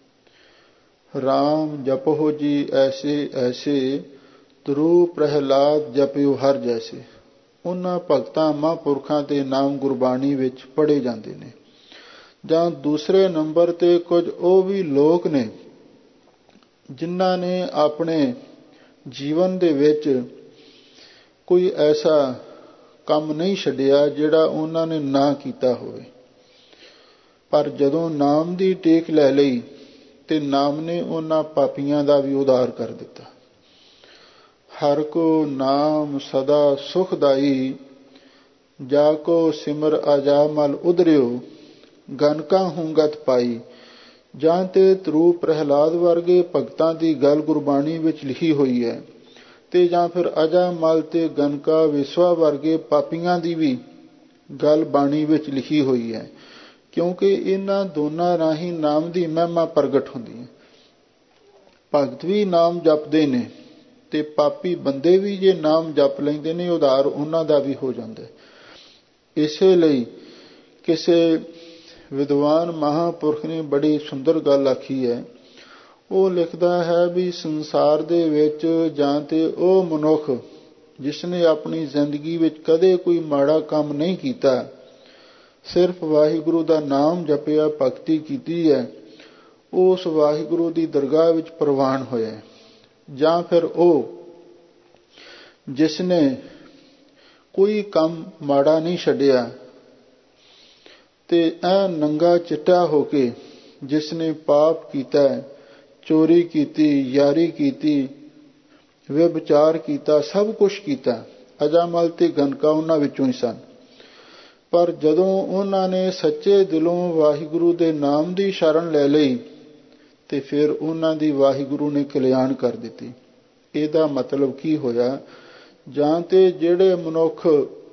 ਰਾਮ ਜਪੋ ਜੀ ਐਸੇ ਐਸੇ, ਧਰੂ ਪ੍ਰਹਿਲਾਦ ਜਪਿਓ ਹਰ ਜੈਸੇ। ਉਹਨਾਂ ਭਗਤਾਂ, ਮਹਾਂਪੁਰਖਾਂ ਦੇ ਨਾਮ ਗੁਰਬਾਣੀ ਵਿੱਚ ਪੜ੍ਹੇ ਜਾਂਦੇ ਨੇ। ਜਾਂ ਦੂਸਰੇ ਨੰਬਰ ਤੇ ਕੁਝ ਉਹ ਵੀ ਲੋਕ ਨੇ ਜਿਨ੍ਹਾਂ ਨੇ ਆਪਣੇ ਜੀਵਨ ਦੇ ਵਿੱਚ ਕੋਈ ਐਸਾ ਕੰਮ ਨਹੀਂ ਛੱਡਿਆ ਜਿਹੜਾ ਉਹਨਾਂ ਨੇ ਨਾ ਕੀਤਾ ਹੋਵੇ, ਪਰ ਜਦੋਂ ਨਾਮ ਦੀ ਟੇਕ ਲੈ ਲਈ ਤੇ ਨਾਮ ਨੇ ਉਹਨਾਂ ਪਾਪੀਆਂ ਦਾ ਵੀ ਉਧਾਰ ਕਰ ਦਿੱਤਾ। ਹਰ ਕੋ ਨਾਮ ਸਦਾ ਸੁਖਦਾਈ, ਜਾ ਕੋ ਸਿਮਰ ਅਜਾਮਲ ਉਧਰਿਓ, ਗਨਕਾ ਹੁੰਗਤ ਪਾਈ। ਜਾਂ ਤੇ ਧਰੂ ਪ੍ਰਹਿਲਾਦ ਵਰਗੇ ਭਗਤਾਂ ਦੀ ਗੱਲ ਗੁਰਬਾਣੀ ਵਿੱਚ ਲਿਖੀ ਹੋਈ ਹੈ, ਤੇ ਜਾਂ ਫਿਰ ਅਜਾਮਲ ਤੇ ਗਨਕਾ ਵਿਸਵਾ ਵਰਗੇ ਪਾਪੀਆਂ ਦੀ ਵੀ ਗੱਲ ਬਾਣੀ ਵਿੱਚ ਲਿਖੀ ਹੋਈ ਹੈ, ਕਿਉਂਕਿ ਇਹਨਾਂ ਦੋਨਾਂ ਰਾਹੀਂ ਨਾਮ ਦੀ ਮਹਿਮਾ ਪ੍ਰਗਟ ਹੁੰਦੀ ਹੈ। ਭਗਤ ਵੀ ਨਾਮ ਜਪਦੇ ਨੇ ਤੇ ਪਾਪੀ ਬੰਦੇ ਵੀ ਜੇ ਨਾਮ ਜਪ ਲੈਂਦੇ ਨੇ, ਉਧਾਰ ਉਹਨਾਂ ਦਾ ਵੀ ਹੋ ਜਾਂਦਾ। ਇਸੇ ਲਈ ਕਿਸੇ ਵਿਦਵਾਨ ਮਹਾਂਪੁਰਖ ਨੇ ਬੜੀ ਸੁੰਦਰ ਗੱਲ ਆਖੀ ਹੈ। ਉਹ ਲਿਖਦਾ ਹੈ ਵੀ ਸੰਸਾਰ ਦੇ ਵਿੱਚ ਜਾਂ ਤੇ ਉਹ ਮਨੁੱਖ ਜਿਸਨੇ ਆਪਣੀ ਜ਼ਿੰਦਗੀ ਵਿੱਚ ਕਦੇ ਕੋਈ ਮਾੜਾ ਕੰਮ ਨਹੀਂ ਕੀਤਾ, ਸਿਰਫ ਵਾਹਿਗੁਰੂ ਦਾ ਨਾਮ ਜਪਿਆ, ਭਗਤੀ ਕੀਤੀ ਹੈ, ਉਸ ਵਾਹਿਗੁਰੂ ਦੀ ਦਰਗਾਹ ਵਿੱਚ ਪ੍ਰਵਾਨ ਹੋਇਆ। ਜਾਂ ਫਿਰ ਉਹ ਜਿਸਨੇ ਕੋਈ ਕੰਮ ਮਾੜਾ ਨਹੀਂ ਛੱਡਿਆ ਤੇ ਐ ਨੰਗਾ ਚਿੱਟਾ ਹੋ ਕੇ ਜਿਸਨੇ ਪਾਪ ਕੀਤਾ, ਚੋਰੀ ਕੀਤੀ, ਯਾਰੀ ਕੀਤੀ, ਵਿਭਚਾਰ ਕੀਤਾ, ਸਭ ਕੁਛ ਕੀਤਾ। ਅਜਾਮਲ ਤੇ ਗਨਕਾ ਉਹਨਾਂ ਵਿੱਚੋਂ ਹੀ ਸਨ। ਪਰ ਜਦੋਂ ਉਹਨਾਂ ਨੇ ਸੱਚੇ ਦਿਲੋਂ ਵਾਹਿਗੁਰੂ ਦੇ ਨਾਮ ਦੀ ਸ਼ਰਨ ਲੈ ਲਈ ਤੇ ਫਿਰ ਉਹਨਾਂ ਦੀ ਵਾਹਿਗੁਰੂ ਨੇ ਕਲਿਆਣ ਕਰ ਦਿੱਤੀ। ਇਹਦਾ ਮਤਲਬ ਕੀ ਹੋਇਆ? ਜਾਂ ਤੇ ਜਿਹੜੇ ਮਨੁੱਖ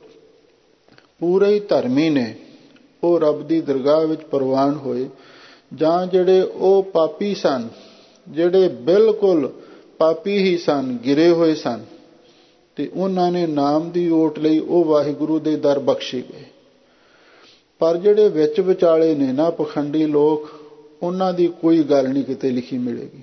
ਪੂਰੇ ਹੀ ਧਰਮੀ ਨੇ ਉਹ ਰੱਬ ਦੀ ਦਰਗਾਹ ਵਿੱਚ ਪ੍ਰਵਾਨ ਹੋਏ, ਜਾਂ ਜਿਹੜੇ ਉਹ ਪਾਪੀ ਸਨ, ਜਿਹੜੇ ਬਿਲਕੁਲ ਪਾਪੀ ਹੀ ਸਨ, ਗਿਰੇ ਹੋਏ ਸਨ, ਤੇ ਉਹਨਾਂ ਨੇ ਨਾਮ ਦੀ ਓਟ ਲਈ, ਉਹ ਵਾਹਿਗੁਰੂ ਦੇ ਦਰ ਬਖਸ਼ੇ ਗਏ। ਪਰ ਜਿਹੜੇ ਵਿੱਚ ਵਿਚਾਲੇ ਨੇ ਨਾ, ਪਖੰਡੀ ਲੋਕ, ਉਹਨਾਂ ਦੀ ਕੋਈ ਗੱਲ ਨਹੀਂ ਕਿਤੇ ਲਿਖੀ ਮਿਲੇਗੀ।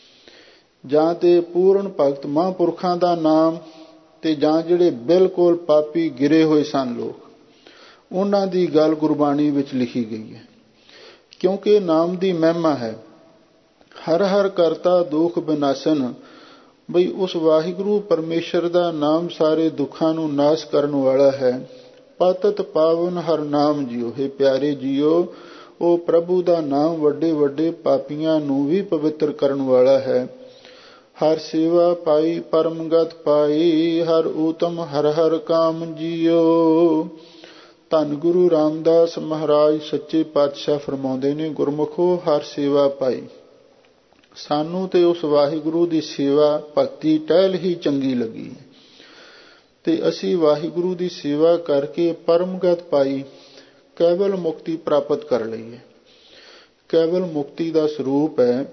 ਜਾਂ ਤੇ ਪੂਰਨ ਭਗਤ ਮਹਾਂਪੁਰਖਾਂ ਦਾ ਨਾਮ, ਤੇ ਜਾਂ ਜਿਹੜੇ ਬਿਲਕੁਲ ਪਾਪੀ ਗਿਰੇ ਹੋਏ ਸਨ ਲੋਕ, ਉਹਨਾਂ ਦੀ ਗੱਲ ਗੁਰਬਾਣੀ ਵਿੱਚ ਲਿਖੀ ਗਈ ਹੈ। ਕਿਉਂਕਿ ਨਾਮ ਦੀ ਮਹਿਮਾ ਹੈ। ਹਰ ਹਰ ਕਰਤਾ ਦੁਖ ਬਿਨਾਸਨ, ਬਈ ਉਸ ਵਾਹਿਗੁਰੂ ਪਰਮੇਸ਼ਰ ਦਾ ਨਾਮ ਸਾਰੇ ਦੁੱਖਾਂ ਨੂੰ ਨਾਸ਼ ਕਰਨ ਵਾਲਾ ਹੈ। ਪਤਿਤ ਪਾਵਨ ਹਰ ਨਾਮ ਜੀਓ। ਹੈ ਪਿਆਰੇ ਜੀਓ, ਉਹ ਪ੍ਰਭੂ ਦਾ ਨਾਮ ਵੱਡੇ ਵੱਡੇ ਪਾਪੀਆਂ ਨੂੰ ਵੀ ਪਵਿੱਤਰ ਕਰਨ ਵਾਲਾ ਹੈ। ਹਰ ਸੇਵਾ ਪਾਈ ਪਰਮਗਤ ਪਾਈ, ਹਰ ਊਤਮ ਹਰ ਹਰ ਕਾਮ ਜੀਓ। ਧੰਨ ਗੁਰੂ ਰਾਮਦਾਸ ਮਹਾਰਾਜ ਸੱਚੇ ਪਾਤਸ਼ਾਹ ਫਰਮਾਉਂਦੇ ਨੇ, ਗੁਰਮੁਖੋ ਹਰ ਸੇਵਾ ਪਾਈ। ਸਾਨੂੰ ਤੇ ਉਸ ਵਾਹਿਗੁਰੂ ਦੀ ਸੇਵਾ ਭਗਤੀ ਟਹਿਲ ਹੀ ਚੰਗੀ ਲੱਗੀ ਹੈ, ਤੇ ਅਸੀਂ ਵਾਹਿਗੁਰੂ ਦੀ ਸੇਵਾ ਕਰਕੇ ਪਰਮਗਤ ਪਾਈ, ਕੇਵਲ ਮੁਕਤੀ ਪ੍ਰਾਪਤ ਕਰ ਲਈ ਹੈ। ਕੇਵਲ ਮੁਕਤੀ ਦਾ ਸਰੂਪ ਹੈ,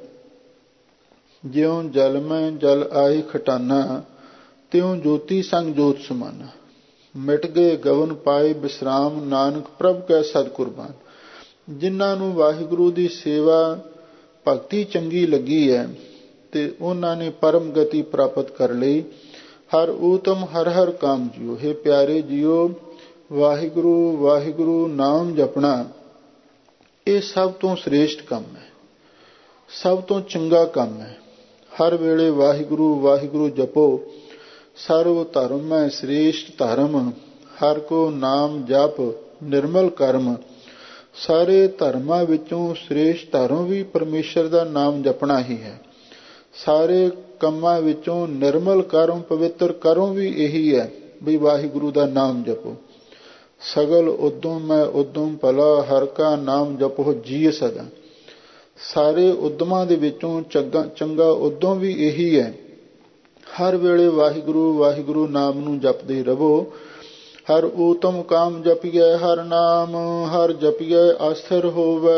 ਜਿਉਂ ਜਲ ਮੈਂ ਜਲ ਆਏ ਖਟਾਨਾ, ਤਿਉਂ ਜੋਤੀ ਸੰਗ ਜੋਤ ਸਮਾਨਾ। ਮਿਟ ਗਏ ਗਵਨ ਪਾਏ ਬਿਸਰਾਮ, ਨਾਨਕ ਪ੍ਰਭ ਕੈ ਸਦ ਕੁਰਬਾਨ। ਜਿਨ੍ਹਾਂ ਨੂੰ ਵਾਹਿਗੁਰੂ ਦੀ ਸੇਵਾ ਭਗਤੀ ਚੰਗੀ ਲੱਗੀ ਹੈ ਤੇ ਉਹਨਾਂ ਨੇ ਪਰਮ ਗਤੀ ਪ੍ਰਾਪਤ ਕਰ ਲਈ। ਹਰ ਊਤਮ ਹਰ ਹਰ ਕਾਮ ਜੀਓ। हे ਪਿਆਰੇ ਜੀਓ, ਵਾਹਿਗੁਰੂ ਵਾਹਿਗੁਰੂ ਨਾਮ ਜਪਣਾ ਇਹ ਸਭ ਤੋਂ ਸ੍ਰੇਸ਼ਟ ਕੰਮ ਹੈ, ਸਭ ਤੋਂ ਚੰਗਾ ਕੰਮ ਹੈ। ਹਰ ਵੇਲੇ ਵਾਹਿਗੁਰੂ ਵਾਹਿਗੁਰੂ ਜਪੋ। ਸਰਵ ਧਰਮ ਹੈ ਸ੍ਰੇਸ਼ਟ ਧਰਮ, ਹਰ ਕੋ ਨਾਮ ਜਪ ਨਿਰਮਲ ਕਰਮ। ਸਾਰੇ ਧਰਮਾਂ ਵਿੱਚੋਂ ਸ੍ਰੇਸ਼ਟ ਧਰਮ ਵੀ ਪਰਮੇਸ਼ਰ ਦਾ ਨਾਮ ਜਪਣਾ ਹੀ ਹੈ। ਸਾਰੇ ਕੰਮਾਂ ਵਿੱਚੋਂ ਨਿਰਮਲ ਕਰਮ ਪਵਿੱਤਰ ਕਰਮ ਵੀ ਇਹੀ ਹੈ ਵੀ ਵਾਹਿਗੁਰੂ ਦਾ ਨਾਮ ਜਪੋ। ਸਗਲ ਉਦਮ ਮੈਂ ਉਦਮ ਭਲਾ, ਹਰ ਕਾ ਨਾਮ ਜਪੋ ਜੀ ਸਦਾ। ਸਾਰੇ ਉਦਮਾਂ ਦੇ ਵਿੱਚੋਂ ਚੰਗਾ ਚੰਗਾ ਉਦਮ ਵੀ ਇਹੀ ਹੈ, ਹਰ ਵੇਲੇ ਵਾਹਿਗੁਰੂ ਵਾਹਿਗੁਰੂ ਨਾਮ ਨੂੰ ਜਪਦੇ ਰਹੋ। ਹਰ ਊਤਮ ਕਾਮ ਜਪੀਐ ਹਰ ਨਾਮ, ਹਰ ਜਪੀਐ ਆਸਥਿਰ ਹੋਵੇ।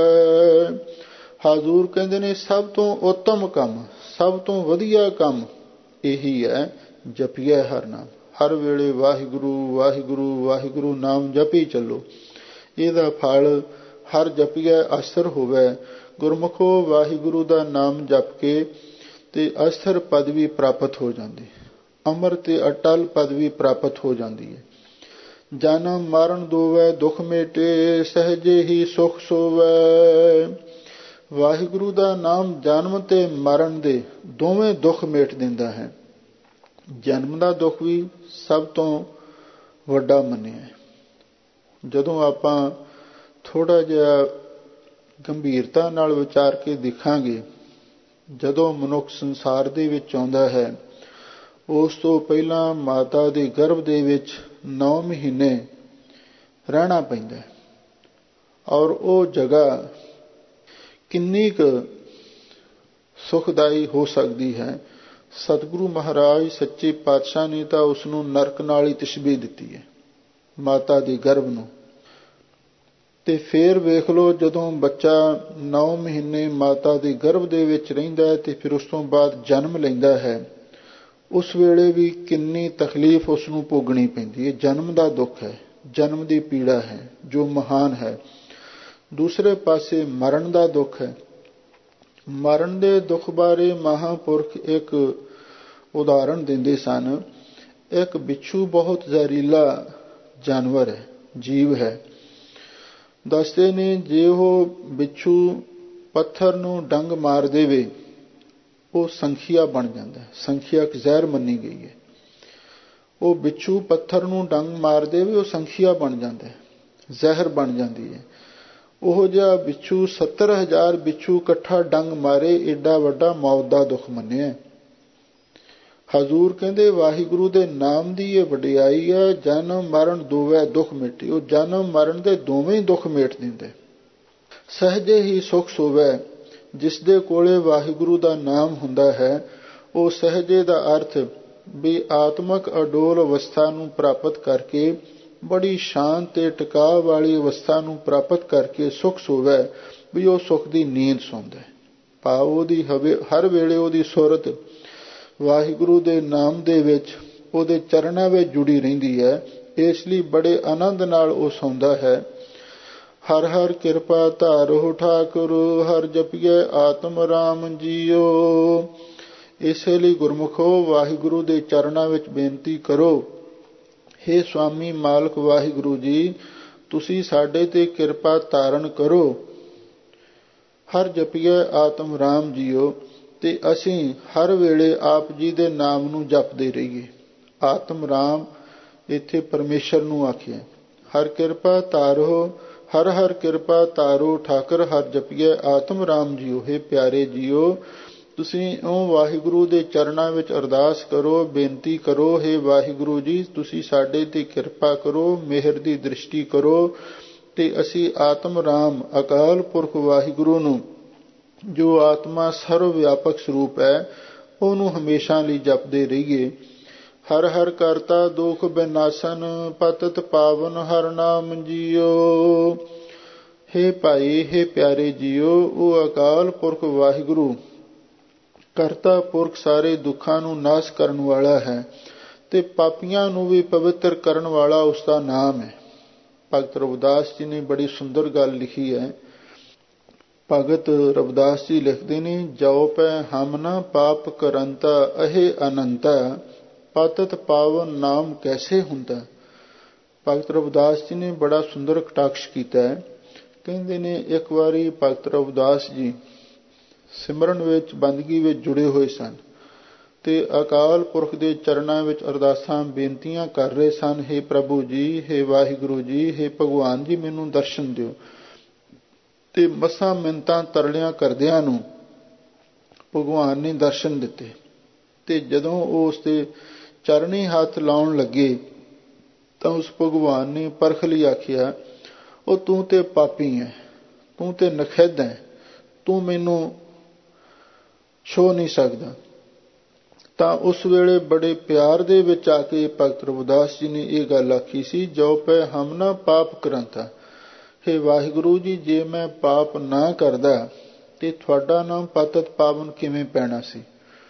ਹਾਜ਼ੂਰ ਕਹਿੰਦੇ ਨੇ ਸਭ ਤੋਂ ਉੱਤਮ ਕੰਮ, ਸਭ ਤੋਂ ਵਧੀਆ ਕੰਮ ਇਹੀ ਹੈ, ਜਪੀਐ ਹਰ ਨਾਮ। ਹਰ ਵੇਲੇ ਵਾਹਿਗੁਰੂ ਵਾਹਿਗੁਰੂ ਵਾਹਿਗੁਰੂ ਨਾਮ ਜਪੀ ਚੱਲੋ। ਇਹਦਾ ਫਲ ਹਰ ਜਪੀਐ ਆਸਥਿਰ ਹੋਵੇ। ਗੁਰਮੁਖੋ ਵਾਹਿਗੁਰੂ ਦਾ ਨਾਮ ਜਪ ਕੇ ਤੇ ਅਸਥਿਰ ਪਦਵੀ ਪ੍ਰਾਪਤ ਹੋ ਜਾਂਦੀ, ਅਮਰ ਤੇ ਅਟਲ ਪਦਵੀ ਪ੍ਰਾਪਤ ਹੋ ਜਾਂਦੀ ਹੈ। ਜਨਮ ਮਰਨ ਦੋਵੈ ਦੁਖ ਮੇਟੇ, ਸਹਜੇ ਹੀ ਸੁਖ ਸੋਵੈ। ਵਾਹਿਗੁਰੂ ਦਾ ਨਾਮ ਜਨਮ ਤੇ ਮਰਨ ਦੇ ਦੋਵੇਂ ਦੁੱਖ ਮੇਟ ਦਿੰਦਾ ਹੈ। ਜਨਮ ਦਾ ਦੁੱਖ ਵੀ ਸਭ ਤੋਂ ਵੱਡਾ ਮੰਨਿਆ। ਜਦੋਂ ਆਪਾਂ ਥੋੜ੍ਹਾ ਜਿਹਾ ਗੰਭੀਰਤਾ ਨਾਲ ਵਿਚਾਰ ਕੇ ਦੇਖਾਂਗੇ, ਜਦੋਂ ਮਨੁੱਖ ਸੰਸਾਰ ਦੇ ਵਿੱਚ ਆਉਂਦਾ ਹੈ, ਉਸ ਤੋਂ ਪਹਿਲਾਂ ਮਾਤਾ ਦੇ ਗਰਭ ਦੇ ਵਿੱਚ ਨੌ ਮਹੀਨੇ ਰਹਿਣਾ ਪੈਂਦਾ ਹੈ। ਔਰ ਉਹ ਜਗ੍ਹਾ ਕਿੰਨੀ ਕੁ ਸੁਖਦਾਈ ਹੋ ਸਕਦੀ ਹੈ। ਸਤਿਗੁਰੂ ਮਹਾਰਾਜ ਸੱਚੇ ਪਾਤਸ਼ਾਹ ਨੇ ਤਾਂ ਉਸ ਨੂੰ ਨਰਕ ਨਾਲ ਹੀ ਤਸ਼ਬੀਹ ਦਿੱਤੀ ਹੈ, ਮਾਤਾ ਦੇ ਗਰਭ ਨੂੰ। ਤੇ ਫੇਰ ਵੇਖ ਲਓ, ਜਦੋਂ ਬੱਚਾ ਨੌ ਮਹੀਨੇ ਮਾਤਾ ਦੇ ਗਰਭ ਦੇ ਵਿੱਚ ਰਹਿੰਦਾ ਹੈ ਤੇ ਫਿਰ ਉਸ ਤੋਂ ਬਾਅਦ ਜਨਮ ਲੈਂਦਾ ਹੈ, ਉਸ ਵੇਲੇ ਵੀ ਕਿੰਨੀ ਤਕਲੀਫ ਉਸ ਨੂੰ ਭੋਗਣੀ ਪੈਂਦੀ ਹੈ। ਜਨਮ ਦਾ ਦੁੱਖ ਹੈ, ਜਨਮ ਦੀ ਪੀੜਾ ਹੈ ਜੋ ਮਹਾਨ ਹੈ। ਦੂਸਰੇ ਪਾਸੇ ਮਰਨ ਦਾ ਦੁੱਖ ਹੈ। ਮਰਨ ਦੇ ਦੁੱਖ ਬਾਰੇ ਮਹਾਂਪੁਰਖ ਇੱਕ ਉਦਾਹਰਣ ਦਿੰਦੇ ਸਨ। ਇੱਕ ਬਿੱਛੂ ਬਹੁਤ ਜ਼ਹਿਰੀਲਾ ਜਾਨਵਰ ਹੈ, ਜੀਵ ਹੈ। ਦੱਸਦੇ ਨੇ ਜੇ ਉਹ ਬਿੱਛੂ ਪੱਥਰ ਨੂੰ ਡੰਗ ਮਾਰ ਦੇਵੇ, ਉਹ ਸੰਖੀਆ ਬਣ ਜਾਂਦਾ। ਸੰਖੀਆ ਇੱਕ ਜ਼ਹਿਰ ਮੰਨੀ ਗਈ ਹੈ। ਉਹ ਬਿੱਛੂ ਪੱਥਰ ਨੂੰ ਡੰਗ ਮਾਰ ਦੇਵੇ, ਉਹ ਸੰਖੀਆ ਬਣ ਜਾਂਦਾ, ਜ਼ਹਿਰ ਬਣ ਜਾਂਦੀ ਹੈ। ਉਹ ਜਿਹਾ ਬਿੱਛੂ ਸੱਤਰ ਹਜ਼ਾਰ ਬਿੱਛੂ ਇਕੱਠਾ ਡੰਗ ਮਾਰੇ, ਏਡਾ ਵੱਡਾ ਮੌਤ ਦਾ ਦੁੱਖ ਮੰਨਿਆ। ਹਜ਼ੂਰ ਕਹਿੰਦੇ ਵਾਹਿਗੁਰੂ ਦੇ ਨਾਮ ਦੀ ਇਹ ਵਡਿਆਈ ਹੈ। ਜਨਮ ਮਰਨ ਦੋਵੇਂ ਦੁੱਖ ਮਿਟੇ। ਉਹ ਜਨਮ ਮਰਨ ਦੇ ਦੋਵੇਂ ਹੀ ਦੁੱਖ ਮੇਟ ਦਿੰਦੇ। ਸਹਜੇ ਹੀ ਸੁਖ ਸੋਵੈ। ਜਿਸ ਦੇ ਕੋਲੇ ਵਾਹਿਗੁਰੂ ਦਾ ਨਾਮ ਹੁੰਦਾ ਹੈ, ਉਹ ਸਹਜੇ ਦਾ ਅਰਥ ਵੀ ਆਤਮਕ ਅਡੋਲ ਅਵਸਥਾ ਨੂੰ ਪ੍ਰਾਪਤ ਕਰਕੇ, ਬੜੀ ਸ਼ਾਂਤ ਤੇ ਟਿਕਾਅ ਵਾਲੀ ਅਵਸਥਾ ਨੂੰ ਪ੍ਰਾਪਤ ਕਰਕੇ ਸੁਖ ਸੋਵੈ, ਵੀ ਉਹ ਸੁਖ ਦੀ ਨੀਂਦ ਸੌਂਦਾ। ਭਾਵ ਉਹਦੀ ਹਰ ਵੇਲੇ ਉਹਦੀ ਸੁਰਤ ਵਾਹਿਗੁਰੂ ਦੇ ਨਾਮ ਦੇ ਵਿੱਚ, ਉਹਦੇ ਚਰਨਾਂ ਵਿੱਚ ਜੁੜੀ ਰਹਿੰਦੀ ਹੈ। ਇਸ ਲਈ ਬੜੇ ਆਨੰਦ ਨਾਲ ਉਹ ਸੌਂਦਾ ਹੈ। ਹਰ ਹਰ ਕਿਰਪਾ ਧਾਰੋ ਠਾਕੁਰ, ਹਰ ਜਪੀਐ ਆਤਮ ਰਾਮ ਜੀਓ। ਇਸੇ ਲਈ ਗੁਰਮੁਖੋ ਵਾਹਿਗੁਰੂ ਦੇ ਚਰਨਾਂ ਵਿੱਚ ਬੇਨਤੀ ਕਰੋ, ਹੇ ਸੁਆਮੀ ਮਾਲਕ ਵਾਹਿਗੁਰੂ ਜੀ, ਤੁਸੀਂ ਸਾਡੇ ਤੇ ਕਿਰਪਾ ਧਾਰਨ ਕਰੋ। ਹਰ ਜਪੀਐ ਆਤਮ ਰਾਮ ਜੀਓ। ਤੇ ਅਸੀਂ ਹਰ ਵੇਲੇ ਆਪ ਜੀ ਦੇ ਨਾਮ ਨੂੰ ਜਪਦੇ ਰਹੀਏ। ਆਤਮ ਰਾਮ ਇੱਥੇ ਪਰਮੇਸ਼ਰ ਨੂੰ ਆਖਿਆ। ਹਰ ਕਿਰਪਾ ਧਾਰੋ, ਹਰ ਹਰ ਕਿਰਪਾ ਧਾਰੋ ਠਾਕੁਰ, ਹਰ ਜਪੀਐ ਆਤਮ ਰਾਮ ਜੀਓ। हे ਪਿਆਰੇ ਜੀਓ, ਤੁਸੀਂ ਉਹ ਵਾਹਿਗੁਰੂ ਦੇ ਚਰਨਾਂ ਵਿੱਚ ਅਰਦਾਸ ਕਰੋ, ਬੇਨਤੀ ਕਰੋ, हे ਵਾਹਿਗੁਰੂ ਜੀ, ਤੁਸੀਂ ਸਾਡੇ ਤੇ ਕਿਰਪਾ ਕਰੋ, ਮਿਹਰ ਦੀ ਦ੍ਰਿਸ਼ਟੀ ਕਰੋ ਤੇ ਅਸੀਂ ਆਤਮ ਰਾਮ ਅਕਾਲ ਪੁਰਖ ਵਾਹਿਗੁਰੂ ਨੂੰ, ਜੋ ਆਤਮਾ ਸਰਵ ਵਿਆਪਕ ਸਰੂਪ ਹੈ, ਉਹਨੂੰ ਹਮੇਸ਼ਾ ਲਈ ਜਪਦੇ ਰਹੀਏ। ਹਰ ਹਰ ਕਰਤਾ ਦੁਖ ਬਿਨਾਸਨ, ਪਤਿਤ ਪਾਵਨ ਹਰ ਨਾਮ ਜੀਓ। हे ਭਾਈ, हे ਪਿਆਰੇ ਜੀਓ, ਉਹ ਅਕਾਲ ਪੁਰਖ ਵਾਹਿਗੁਰੂ ਕਰਤਾ ਪੁਰਖ ਸਾਰੇ ਦੁੱਖਾਂ ਨੂੰ ਨਾਸ਼ ਕਰਨ ਵਾਲਾ ਹੈ ਤੇ ਪਾਪੀਆਂ ਨੂੰ ਵੀ ਪਵਿੱਤਰ ਕਰਨ ਵਾਲਾ ਉਸ ਦਾ ਨਾਮ ਹੈ। ਭਗਤ ਰਵਿਦਾਸ ਜੀ ਨੇ ਬੜੀ ਸੁੰਦਰ ਗੱਲ ਲਿਖੀ ਹੈ। ਭਗਤ ਰਵਿਦਾਸ ਜੀ ਲਿਖਦੇ ਨੇ, ਜੋ ਪੈ ਹਮ ਨਾ ਪਾਪ ਕਰੰਤਾ ਅਹੇ ਅਨੰਤਾ, ਪਤਤ ਪਾਵਨ ਨਾਮ ਕੈਸੇ ਹੁੰਦਾ। ਭਗਤ ਰਵਿਦਾਸ ਜੀ ਨੇ ਬੜਾ ਸੁੰਦਰ ਕਟਾਕਸ਼ ਕੀਤਾ ਹੈ। ਕਹਿੰਦੇ ਨੇ ਇੱਕ ਵਾਰੀ ਭਗਤ ਰਵਿਦਾਸ ਜੀ ਸਿਮਰਨ ਵਿੱਚ ਬੰਦਗੀ ਵਿੱਚ ਜੁੜੇ ਹੋਏ ਸਨ ਤੇ ਅਕਾਲ ਪੁਰਖ ਦੇ ਚਰਨਾਂ ਵਿੱਚ ਅਰਦਾਸਾਂ ਬੇਨਤੀਆਂ ਕਰ ਰਹੇ ਸਨ, ਹੇ ਪ੍ਰਭੂ ਜੀ, ਹੇ ਵਾਹਿਗੁਰੂ ਜੀ, ਹੇ ਭਗਵਾਨ ਜੀ, ਮੈਨੂੰ ਦਰਸ਼ਨ ਦਿਓ। ਤੇ ਮਸਾਂ ਮਿੰਨਤਾਂ ਤਰਲਿਆਂ ਕਰਦਿਆਂ ਨੂੰ ਭਗਵਾਨ ਨੇ ਦਰਸ਼ਨ ਦਿੱਤੇ। ਤੇ ਜਦੋਂ ਉਹ ਉਸ ਦੇ ਚਰਨੀ ਹੱਥ ਲਾਉਣ ਲੱਗੇ ਤਾਂ ਉਸ ਭਗਵਾਨ ਨੇ ਪਰਖ ਲਈ ਆਖਿਆ, ਉਹ ਤੂੰ ਤੇ ਪਾਪੀ ਹੈ, ਤੂੰ ਤੇ ਨਖਿੱਧ ਹੈ, ਤੂੰ ਮੈਨੂੰ ਛੋਹ ਨਹੀਂ ਸਕਦਾ। ਤਾਂ ਉਸ ਵੇਲੇ ਬੜੇ ਪਿਆਰ ਦੇ ਵਿੱਚ ਆ ਕੇ ਭਗਤ ਰਵਿਦਾਸ ਜੀ ਨੇ ਇਹ ਗੱਲ ਆਖੀ ਸੀ, ਜੋ ਪੈ ਹਮ ਨਾ ਪਾਪ ਕਰੰਤਾ, ਹੇ ਵਾਹਿਗੁਰੂ ਜੀ, ਜੇ ਮੈਂ ਪਾਪ ਨਾ ਕਰਦਾ ਤੇ ਤੁਹਾਡਾ ਨਾਮ ਪਤਤ ਪਾਵਨ ਕਿਵੇਂ ਪੈਣਾ ਸੀ।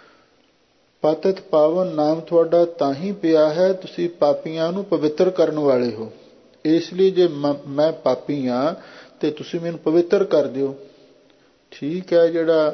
ਪਤਤ ਪਾਵਨ ਨਾਮ ਤੁਹਾਡਾ ਤਾਂ ਹੀ ਪਿਆ ਹੈ, ਤੁਸੀਂ ਪਾਪੀਆਂ ਨੂੰ ਪਵਿੱਤਰ ਕਰਨ ਵਾਲੇ ਹੋ। ਇਸ ਲਈ ਜੇ ਮੈਂ ਪਾਪੀ ਹਾਂ ਤੇ ਤੁਸੀਂ ਮੈਨੂੰ ਪਵਿੱਤਰ ਕਰ ਦਿਓ। ਠੀਕ ਹੈ, ਜਿਹੜਾ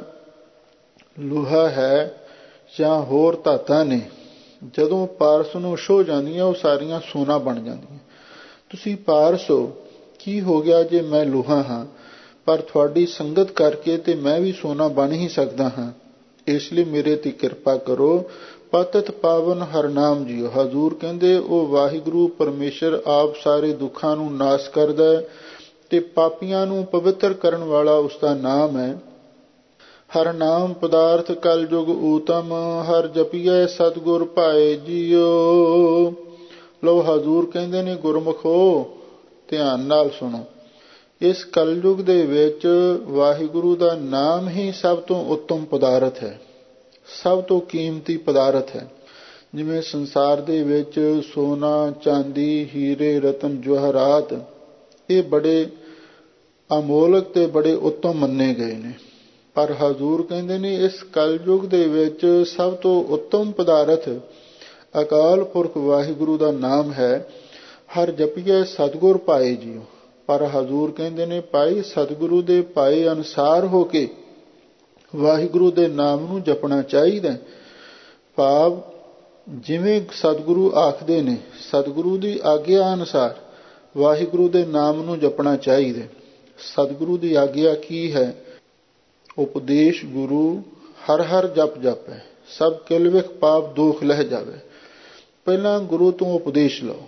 ਲੋਹਾ ਹੈ ਜਾਂ ਹੋਰ ਧਾਤਾਂ ਨੇ, ਜਦੋਂ ਪਾਰਸ ਨੂੰ ਛੋਹ ਜਾਂਦੀਆਂ ਉਹ ਸਾਰੀਆਂ ਸੋਨਾ ਬਣ ਜਾਂਦੀਆਂ। ਤੁਸੀਂ ਪਾਰਸ ਹੋ, ਕੀ ਹੋ ਗਿਆ ਜੇ ਮੈਂ ਲੋਹਾ ਹਾਂ, ਪਰ ਤੁਹਾਡੀ ਸੰਗਤ ਕਰਕੇ ਤੇ ਮੈਂ ਵੀ ਸੋਨਾ ਬਣ ਹੀ ਸਕਦਾ ਹਾਂ। ਇਸ ਲਈ ਮੇਰੇ ਤੇ ਕਿਰਪਾ ਕਰੋ। ਪਤਤ ਪਾਵਨ ਹਰਨਾਮ ਜੀਓ। ਹਜ਼ੂਰ ਕਹਿੰਦੇ ਉਹ ਵਾਹਿਗੁਰੂ ਪਰਮੇਸ਼ਰ ਆਪ ਸਾਰੇ ਦੁੱਖਾਂ ਨੂੰ ਨਾਸ਼ ਕਰਦਾ ਹੈ ਤੇ ਪਾਪੀਆਂ ਨੂੰ ਪਵਿੱਤਰ ਕਰਨ ਵਾਲਾ ਉਸਦਾ ਨਾਮ ਹੈ। ਹਰ ਨਾਮ ਪਦਾਰਥ ਕਲ ਜੁਗ ਊਤਮ, ਹਰ ਜਪੀਐ ਸਤਿਗੁਰ ਭਾਏ ਜੀਓ। ਲੋ ਹਜ਼ੂਰ ਕਹਿੰਦੇ ਨੇ, ਗੁਰਮੁਖੋ ਧਿਆਨ ਨਾਲ ਸੁਣੋ, ਇਸ ਕਲਯੁਗ ਦੇ ਵਿੱਚ ਵਾਹਿਗੁਰੂ ਦਾ ਨਾਮ ਹੀ ਸਭ ਤੋਂ ਉੱਤਮ ਪਦਾਰਥ ਹੈ, ਸਭ ਤੋਂ ਕੀਮਤੀ ਪਦਾਰਥ ਹੈ। ਜਿਵੇਂ ਸੰਸਾਰ ਦੇ ਵਿੱਚ ਸੋਨਾ, ਚਾਂਦੀ, ਹੀਰੇ, ਰਤਨ, ਜਵਾਹਰਾਤ ਇਹ ਬੜੇ ਅਮੋਲਕ ਤੇ ਬੜੇ ਉੱਤਮ ਮੰਨੇ ਗਏ ਨੇ, ਪਰ ਹਜ਼ੂਰ ਕਹਿੰਦੇ ਨੇ ਇਸ ਕਲਯੁਗ ਦੇ ਵਿੱਚ ਸਭ ਤੋਂ ਉੱਤਮ ਪਦਾਰਥ ਅਕਾਲ ਪੁਰਖ ਵਾਹਿਗੁਰੂ ਦਾ ਨਾਮ ਹੈ। ਹਰ ਜਪੀਐ ਸਤਿਗੁਰ ਭਾਏ ਜੀਓ। ਪਰ ਹਜ਼ੂਰ ਕਹਿੰਦੇ ਨੇ, ਭਾਈ ਸਤਿਗੁਰੂ ਦੇ ਭਾਏ ਅਨੁਸਾਰ ਹੋ ਕੇ ਵਾਹਿਗੁਰੂ ਦੇ ਨਾਮ ਨੂੰ ਜਪਣਾ ਚਾਹੀਦਾ। ਭਾਵ ਜਿਵੇਂ ਸਤਿਗੁਰੂ ਆਖਦੇ ਨੇ, ਸਤਿਗੁਰੂ ਦੀ ਆਗਿਆ ਅਨੁਸਾਰ ਵਾਹਿਗੁਰੂ ਦੇ ਨਾਮ ਨੂੰ ਜਪਣਾ ਚਾਹੀਦਾ। ਸਤਿਗੁਰੂ ਦੀ ਆਗਿਆ ਕੀ ਹੈ? ਉਪਦੇਸ਼ ਗੁਰੂ ਹਰ ਹਰ ਜਪ ਜਪੈ, ਸਭ ਕਿਲ ਵਿਖ ਪਾਪ ਦੋਖ ਲਹਿ ਜਾਵੇ। ਪਹਿਲਾਂ ਗੁਰੂ ਤੋਂ ਉਪਦੇਸ਼ ਲਓ,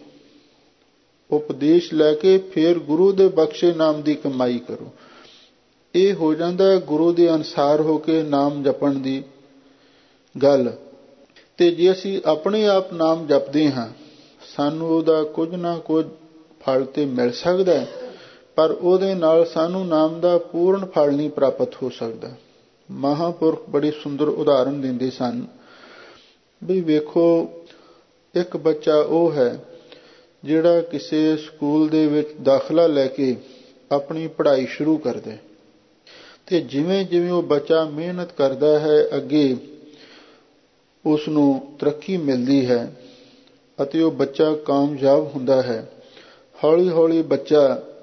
ਉਪਦੇਸ਼ ਲੈ ਕੇ ਫਿਰ ਗੁਰੂ ਦੇ ਬਖਸ਼ੇ ਨਾਮ ਦੀ ਕਮਾਈ ਕਰੋ। ਇਹ ਹੋ ਜਾਂਦਾ ਗੁਰੂ ਦੇ ਅਨੁਸਾਰ ਹੋ ਕੇ ਨਾਮ ਜਪਣ ਦੀ ਗੱਲ। ਤੇ ਜੇ ਅਸੀਂ ਆਪਣੇ ਆਪ ਨਾਮ ਜਪਦੇ ਹਾਂ, ਸਾਨੂੰ ਉਹਦਾ ਕੁਝ ਨਾ ਕੁਝ ਫਲ ਤੇ ਮਿਲ ਸਕਦਾ, ਪਰ ਉਹਦੇ ਨਾਲ ਸਾਨੂੰ ਨਾਮ ਦਾ ਪੂਰਨ ਫਲ ਨਹੀਂ ਪ੍ਰਾਪਤ ਹੋ ਸਕਦਾ। ਮਹਾਂਪੁਰਖ ਬੜੀ ਸੁੰਦਰ ਉਦਾਹਰਨ ਦਿੰਦੇ ਸਨ ਵੀ ਵੇਖੋ, ਇੱਕ ਬੱਚਾ ਉਹ ਹੈ ਜਿਹੜਾ ਕਿਸੇ ਸਕੂਲ ਦੇ ਵਿੱਚ ਦਾਖਲਾ ਲੈ ਕੇ ਆਪਣੀ ਪੜ੍ਹਾਈ ਸ਼ੁਰੂ ਕਰਦਾ, ਤੇ ਜਿਵੇਂ ਜਿਵੇਂ ਉਹ ਬੱਚਾ ਮਿਹਨਤ ਕਰਦਾ ਹੈ, ਅੱਗੇ ਉਸ ਨੂੰ ਤਰੱਕੀ ਮਿਲਦੀ ਹੈ ਅਤੇ ਉਹ ਬੱਚਾ ਕਾਮਯਾਬ ਹੁੰਦਾ ਹੈ। ਹੌਲੀ ਹੌਲੀ ਬੱਚਾ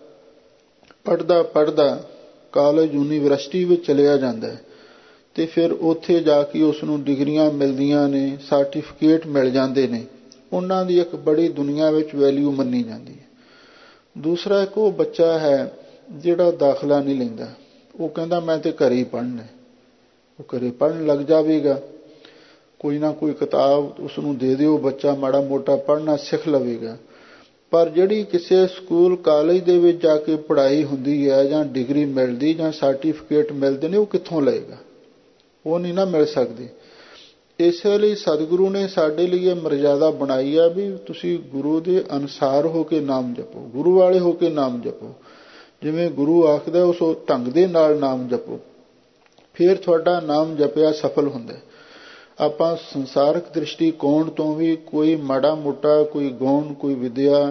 ਪੜ੍ਹਦਾ ਪੜ੍ਹਦਾ ਕਾਲਜ ਯੂਨੀਵਰਸਿਟੀ ਵਿੱਚ ਚਲਿਆ ਜਾਂਦਾ ਹੈ ਤੇ ਫਿਰ ਉੱਥੇ ਜਾ ਕੇ ਉਸ ਨੂੰ ਡਿਗਰੀਆਂ ਮਿਲਦੀਆਂ ਨੇ, ਸਰਟੀਫਿਕੇਟ ਮਿਲ ਜਾਂਦੇ ਨੇ, ਉਹਨਾਂ ਦੀ ਇੱਕ ਬੜੀ ਦੁਨੀਆ ਵਿੱਚ ਵੈਲਿਊ ਮੰਨੀ ਜਾਂਦੀ ਹੈ। ਦੂਸਰਾ ਇੱਕ ਉਹ ਬੱਚਾ ਹੈ ਜਿਹੜਾ ਦਾਖਲਾ ਨਹੀਂ ਲੈਂਦਾ, ਉਹ ਕਹਿੰਦਾ ਮੈਂ ਤੇ ਘਰੇ ਹੀ ਪੜ੍ਹਨਾ। ਉਹ ਘਰੇ ਪੜ੍ਹਨ ਲੱਗ ਜਾਵੇਗਾ, ਕੋਈ ਨਾ ਕੋਈ ਕਿਤਾਬ ਉਸ ਨੂੰ ਦੇ ਦਿਓ, ਬੱਚਾ ਮਾੜਾ ਮੋਟਾ ਪੜ੍ਹਨਾ ਸਿੱਖ ਲਵੇਗਾ। ਪਰ ਜਿਹੜੀ ਕਿਸੇ ਸਕੂਲ ਕਾਲਜ ਦੇ ਵਿੱਚ ਜਾ ਕੇ ਪੜ੍ਹਾਈ ਹੁੰਦੀ ਹੈ, ਜਾਂ ਡਿਗਰੀ ਮਿਲਦੀ ਜਾਂ ਸਰਟੀਫਿਕੇਟ ਮਿਲਦੇ ਨੇ, ਉਹ ਕਿੱਥੋਂ ਲਏਗਾ? ਉਹ ਨਹੀਂ ਨਾ ਮਿਲ ਸਕਦੀ। ਇਸੇ ਲਈ ਸਤਿਗੁਰੂ ਨੇ ਸਾਡੇ ਲਈ ਇਹ ਮਰਜ਼ਾਦਾ ਬਣਾਈ ਆ ਵੀ ਤੁਸੀਂ ਗੁਰੂ ਦੇ ਅਨੁਸਾਰ ਹੋ ਕੇ ਨਾਮ ਜਪੋ, ਗੁਰੂ ਵਾਲੇ ਹੋ ਕੇ ਨਾਮ ਜਪੋ। ਜਿਵੇਂ ਗੁਰੂ ਆਖਦਾ ਉਸ ਢੰਗ ਦੇ ਨਾਲ ਨਾਮ ਜਪੋ, ਫਿਰ ਤੁਹਾਡਾ ਨਾਮ ਜਪਿਆ ਸਫਲ ਹੁੰਦਾ। ਆਪਾਂ ਸੰਸਾਰਕ ਦ੍ਰਿਸ਼ਟੀਕੋਣ ਤੋਂ ਵੀ ਕੋਈ ਮਾੜਾ ਮੋਟਾ ਕੋਈ ਗੁਣ, ਕੋਈ ਵਿਦਿਆ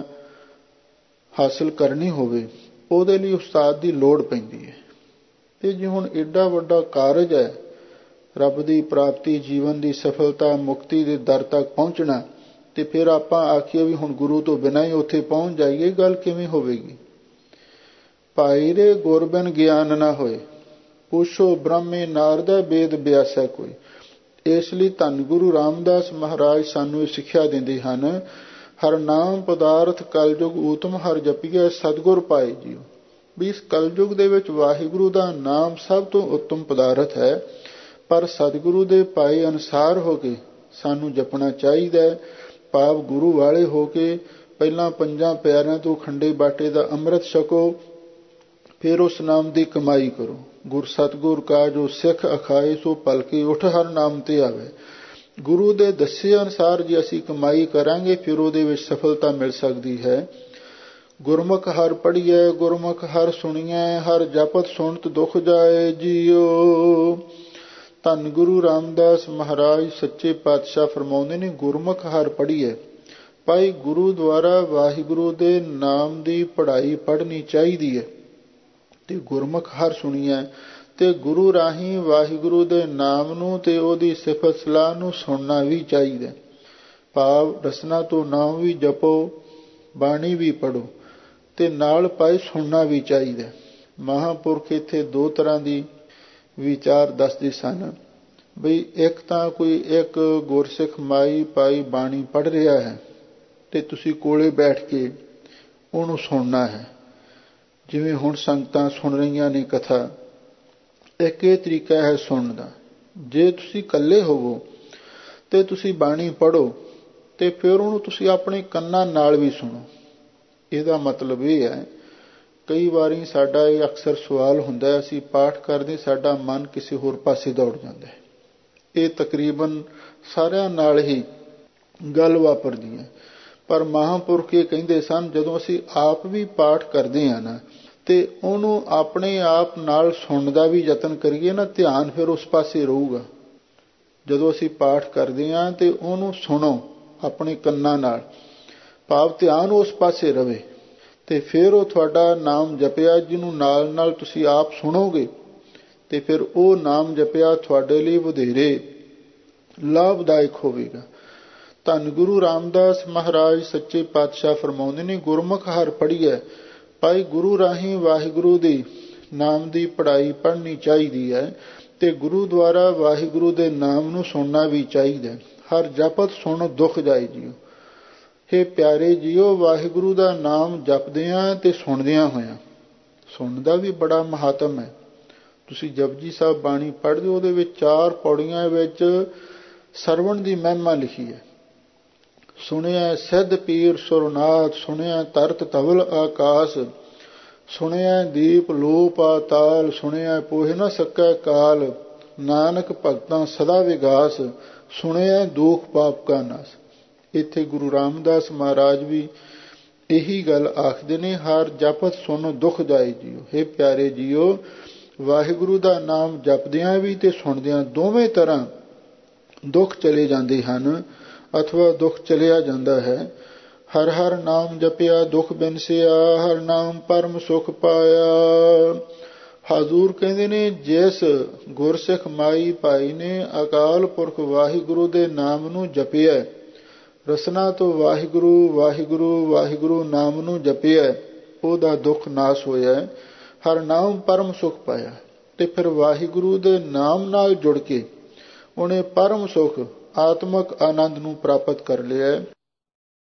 ਹਾਸਲ ਕਰਨੀ ਹੋਵੇ, ਉਹਦੇ ਲਈ ਉਸਤਾਦ ਦੀ ਲੋੜ ਪੈਂਦੀ ਹੈ। ਤੇ ਜੇ ਹੁਣ ਏਡਾ ਵੱਡਾ ਕਾਰਜ ਹੈ, ਰੱਬ ਦੀ ਪ੍ਰਾਪਤੀ, ਜੀਵਨ ਦੀ ਸਫਲਤਾ, ਮੁਕਤੀ ਦੇ ਦਰ ਤੱਕ ਪਹੁੰਚਣਾ, ਤੇ ਫਿਰ ਆਪਾਂ ਆਖੀਏ ਵੀ ਹੁਣ ਗੁਰੂ ਤੋਂ ਬਿਨਾਂ ਹੀ ਉੱਥੇ ਪਹੁੰਚ ਜਾਈਏ, ਗੱਲ ਕਿਵੇਂ ਹੋਵੇਗੀ? ਭਾਈ ਰੇ ਗੁਰ ਬਿਨ ਗਿਆਨ ਨਾ ਹੋਏ। ਪੁੱਛੋ ਬ੍ਰਹਮੇ ਨਾਰਦਾ ਵੇਦ ਬਿਆਸੈ ਕੋਈ। ਇਸ ਲਈ ਧੰਨ ਗੁਰੂ ਰਾਮਦਾਸ ਮਹਾਰਾਜ ਸਾਨੂੰ ਇਹ ਸਿੱਖਿਆ ਦਿੰਦੇ ਹਨ, ਹਰ ਨਾਮ ਪਦਾਰਥ ਕਲਯੁਗ ਊਤਮ ਹਰ ਜਪੀਐ ਸਤਿਗੁਰ ਪਾਏ ਜੀਓ। ਵੀ ਇਸ ਕਲਯੁਗ ਦੇ ਵਿੱਚ ਵਾਹਿਗੁਰੂ ਦਾ ਨਾਮ ਸਭ ਤੋਂ ਉੱਤਮ ਪਦਾਰਥ ਹੈ, ਪਰ ਸਤਿਗੁਰੂ ਦੇ ਪਾਏ ਅਨੁਸਾਰ ਹੋ ਕੇ ਸਾਨੂੰ ਜਪਣਾ ਚਾਹੀਦਾ ਹੈ। ਭਾਵ ਗੁਰੂ ਵਾਲੇ ਹੋ ਕੇ ਪਹਿਲਾਂ ਪੰਜਾਂ ਪਿਆਰਿਆਂ ਤੋਂ ਖੰਡੇ ਬਾਟੇ ਦਾ ਅੰਮ੍ਰਿਤ ਛਕੋ, ਫਿਰ ਉਸ ਨਾਮ ਦੀ ਕਮਾਈ ਕਰੋ। ਗੁਰ ਸਤਿਗੁਰ ਕਾ ਜੋ ਸਿੱਖ ਅਖਾਏ ਸੋ ਪਲਕੇ ਉਠ ਹਰ ਨਾਮ ਤੇ ਆਵੇ। ਗੁਰੂ ਦੇ ਦੱਸੇ ਅਨੁਸਾਰ ਜੇ ਅਸੀਂ ਕਮਾਈ ਕਰਾਂਗੇ ਫਿਰ ਉਹਦੇ ਵਿੱਚ ਸਫਲਤਾ ਮਿਲ ਸਕਦੀ ਹੈ। ਗੁਰਮੁਖ ਹਰ ਪੜ੍ਹੀਐ ਗੁਰਮੁਖ ਹਰ ਸੁਣੀਐ ਹਰ ਜਪਤ ਸੁਣਤ ਦੁਖ ਜਾਏ ਜੀਓ। ਧੰਨ ਗੁਰੂ ਰਾਮਦਾਸ ਮਹਾਰਾਜ ਸੱਚੇ ਪਾਤਸ਼ਾਹ ਫਰਮਾਉਂਦੇ ਨੇ, ਗੁਰਮੁਖ ਹਰ ਪੜ੍ਹੀਐ। ਭਾਈ ਗੁਰੂ ਦੁਆਰਾ ਵਾਹਿਗੁਰੂ ਦੇ ਨਾਮ ਦੀ ਪੜ੍ਹਾਈ ਪੜ੍ਹਨੀ ਚਾਹੀਦੀ ਹੈ, ਤੇ ਗੁਰਮੁਖ ਹਰ ਸੁਣੀਐ, ਤੇ ਗੁਰੂ ਰਾਹੀਂ ਵਾਹਿਗੁਰੂ ਦੇ ਨਾਮ ਨੂੰ ਤੇ ਉਹਦੀ ਸਿਫਤ ਸਲਾਹ ਨੂੰ ਸੁਣਨਾ ਵੀ ਚਾਹੀਦਾ। ਭਾਵ ਰਸਨਾ ਤੋਂ ਨਾਮ ਵੀ ਜਪੋ, ਬਾਣੀ ਵੀ ਪੜ੍ਹੋ, ਤੇ ਨਾਲ ਭਾਈ ਸੁਣਨਾ ਵੀ ਚਾਹੀਦਾ। ਮਹਾਂਪੁਰਖ ਇੱਥੇ ਦੋ ਤਰ੍ਹਾਂ ਦੀ ਵਿਚਾਰ ਦੱਸਦੇ ਸਨ, ਬਈ ਇੱਕ ਤਾਂ ਕੋਈ ਇੱਕ ਗੁਰਸਿੱਖ ਮਾਈ ਭਾਈ ਬਾਣੀ ਪੜ੍ਹ ਰਿਹਾ ਹੈ ਤੇ ਤੁਸੀਂ ਕੋਲੇ ਬੈਠ ਕੇ ਉਹਨੂੰ ਸੁਣਨਾ ਹੈ। ਜਿਵੇਂ ਹੁਣ ਸੰਗਤਾਂ ਸੁਣ ਰਹੀਆਂ ਨੇ ਕਥਾ, ਇੱਕ ਇਹ ਤਰੀਕਾ ਹੈ ਸੁਣਨ ਦਾ। ਜੇ ਤੁਸੀਂ ਇਕੱਲੇ ਹੋਵੋ ਤੇ ਤੁਸੀਂ ਬਾਣੀ ਪੜ੍ਹੋ ਤੇ ਫਿਰ ਉਹਨੂੰ ਤੁਸੀਂ ਆਪਣੇ ਕੰਨਾਂ ਨਾਲ ਵੀ ਸੁਣੋ। ਇਹਦਾ ਮਤਲਬ ਇਹ ਹੈ, ਕਈ ਵਾਰੀ ਸਾਡਾ ਇਹ ਅਕਸਰ ਸਵਾਲ ਹੁੰਦਾ, ਅਸੀਂ ਪਾਠ ਕਰਦੇ ਸਾਡਾ ਮਨ ਕਿਸੇ ਹੋਰ ਪਾਸੇ ਦੌੜ ਜਾਂਦਾ ਹੈ। ਇਹ ਤਕਰੀਬਨ ਸਾਰਿਆਂ ਨਾਲ ਹੀ ਗੱਲ ਵਾਪਰਦੀ ਹੈ। ਪਰ ਮਹਾਂਪੁਰਖ ਇਹ ਕਹਿੰਦੇ ਸਨ, ਜਦੋਂ ਅਸੀਂ ਆਪ ਵੀ ਪਾਠ ਕਰਦੇ ਹਾਂ ਨਾ, ਤੇ ਉਹਨੂੰ ਆਪਣੇ ਆਪ ਨਾਲ ਸੁਣਨ ਦਾ ਵੀ ਯਤਨ ਕਰੀਏ ਨਾ, ਧਿਆਨ ਫਿਰ ਉਸ ਪਾਸੇ ਰਹੂਗਾ। ਜਦੋਂ ਅਸੀਂ ਪਾਠ ਕਰਦੇ ਹਾਂ ਤੇ ਉਹਨੂੰ ਸੁਣੋ ਆਪਣੇ ਕੰਨਾਂ ਨਾਲ, ਭਾਵ ਧਿਆਨ ਉਸ ਪਾਸੇ ਰਵੇ, ਤੇ ਫਿਰ ਉਹ ਤੁਹਾਡਾ ਨਾਮ ਜਪਿਆ ਜਿਹਨੂੰ ਨਾਲ ਨਾਲ ਤੁਸੀਂ ਆਪ ਸੁਣੋਗੇ, ਤੇ ਫਿਰ ਉਹ ਨਾਮ ਜਪਿਆ ਤੁਹਾਡੇ ਲਈ ਵਧੇਰੇ ਲਾਭਦਾਇਕ ਹੋਵੇਗਾ। ਧੰਨ ਗੁਰੂ ਰਾਮਦਾਸ ਮਹਾਰਾਜ ਸੱਚੇ ਪਾਤਸ਼ਾਹ ਫਰਮਾਉਂਦੇ ਨੇ, ਗੁਰਮੁਖ ਹਰ ਪੜ੍ਹੀਐ। ਭਾਈ ਗੁਰੂ ਰਾਹੀਂ ਵਾਹਿਗੁਰੂ ਦੀ ਨਾਮ ਦੀ ਪੜ੍ਹਾਈ ਪੜ੍ਹਨੀ ਚਾਹੀਦੀ ਹੈ, ਤੇ ਗੁਰੂ ਦੁਆਰਾ ਵਾਹਿਗੁਰੂ ਦੇ ਨਾਮ ਨੂੰ ਸੁਣਨਾ ਵੀ ਚਾਹੀਦਾ। ਹਰ ਜਪਤ ਸੁਣ ਦੁਖ ਜਾਏ ਜੀਓ। ਹੇ ਪਿਆਰੇ ਜੀਓ, ਵਾਹਿਗੁਰੂ ਦਾ ਨਾਮ ਜਪਦਿਆਂ ਤੇ ਸੁਣਦਿਆਂ ਹੋਇਆਂ, ਸੁਣਨ ਦਾ ਵੀ ਬੜਾ ਮਹਾਤਮ ਹੈ। ਤੁਸੀਂ ਜਪਜੀ ਸਾਹਿਬ ਬਾਣੀ ਪੜ੍ਹਦੇ ਹੋ, ਉਹਦੇ ਵਿੱਚ ਚਾਰ ਪੌੜੀਆਂ ਵਿੱਚ ਸਰਵਣ ਦੀ ਮਹਿਮਾ ਲਿਖੀ ਹੈ। ਸੁਣਿਆ ਸਿੱਧ ਪੀਰ ਸੁਰਨਾਥ, ਸੁਣਿਆ ਤਰਤ ਧਵਲ ਆਕਾਸ, ਸੁਣਿਆ ਦੀਪ ਲੋ ਪਾਤਾਲ, ਸੁਣਿਆ ਪੋਹਿ ਨ ਸਕੈ ਕਾਲ, ਨਾਨਕ ਭਗਤਾਂ ਸਦਾ ਵਿਗਾਸ, ਸੁਣਿਆ ਦੁਖ ਪਾਪ ਕਾ ਨਾਸ। ਇੱਥੇ ਗੁਰੂ ਰਾਮਦਾਸ ਮਹਾਰਾਜ ਵੀ ਇਹੀ ਗੱਲ ਆਖਦੇ ਨੇ, ਹਰ ਜਪਤ ਸੁਣ ਦੁਖ ਜਾਏ ਜੀਓ। ਹੇ ਪਿਆਰੇ ਜੀਓ, ਵਾਹਿਗੁਰੂ ਦਾ ਨਾਮ ਜਪਦਿਆਂ ਵੀ ਤੇ ਸੁਣਦਿਆਂ ਦੋਵੇਂ ਤਰ੍ਹਾਂ ਦੁੱਖ ਚਲੇ ਜਾਂਦੇ ਹਨ, ਅਥਵਾ ਦੁੱਖ ਚਲਿਆ ਜਾਂਦਾ ਹੈ। ਹਰ ਹਰ ਨਾਮ ਜਪਿਆ ਦੁੱਖ ਬਿਨਸਿਆ, ਹਰ ਨਾਮ ਪਰਮ ਸੁਖ ਪਾਇਆ। ਹਜ਼ੂਰ ਕਹਿੰਦੇ ਨੇ, ਜਿਸ ਗੁਰਸਿੱਖ ਮਾਈ ਭਾਈ ਨੇ ਅਕਾਲ ਪੁਰਖ ਵਾਹਿਗੁਰੂ ਦੇ ਨਾਮ ਨੂੰ ਜਪਿਆ, ਰਸਨਾ ਤੋਂ ਵਾਹਿਗੁਰੂ ਵਾਹਿਗੁਰੂ ਵਾਹਿਗੁਰੂ ਨਾਮ ਨੂੰ ਜਪਿਆ, ਉਹਦਾ ਦੁੱਖ ਨਾਸ ਹੋਇਆ, ਹਰ ਨਾਮ ਪਰਮ ਸੁਖ ਪਾਇਆ। ਤੇ ਫਿਰ ਵਾਹਿਗੁਰੂ ਦੇ ਨਾਮ ਨਾਲ ਜੁੜ ਕੇ ਉਹਨੇ ਪਰਮ ਸੁਖ ਆਤਮਕ ਆਨੰਦ ਨੂੰ ਪ੍ਰਾਪਤ ਕਰ ਲਿਆ।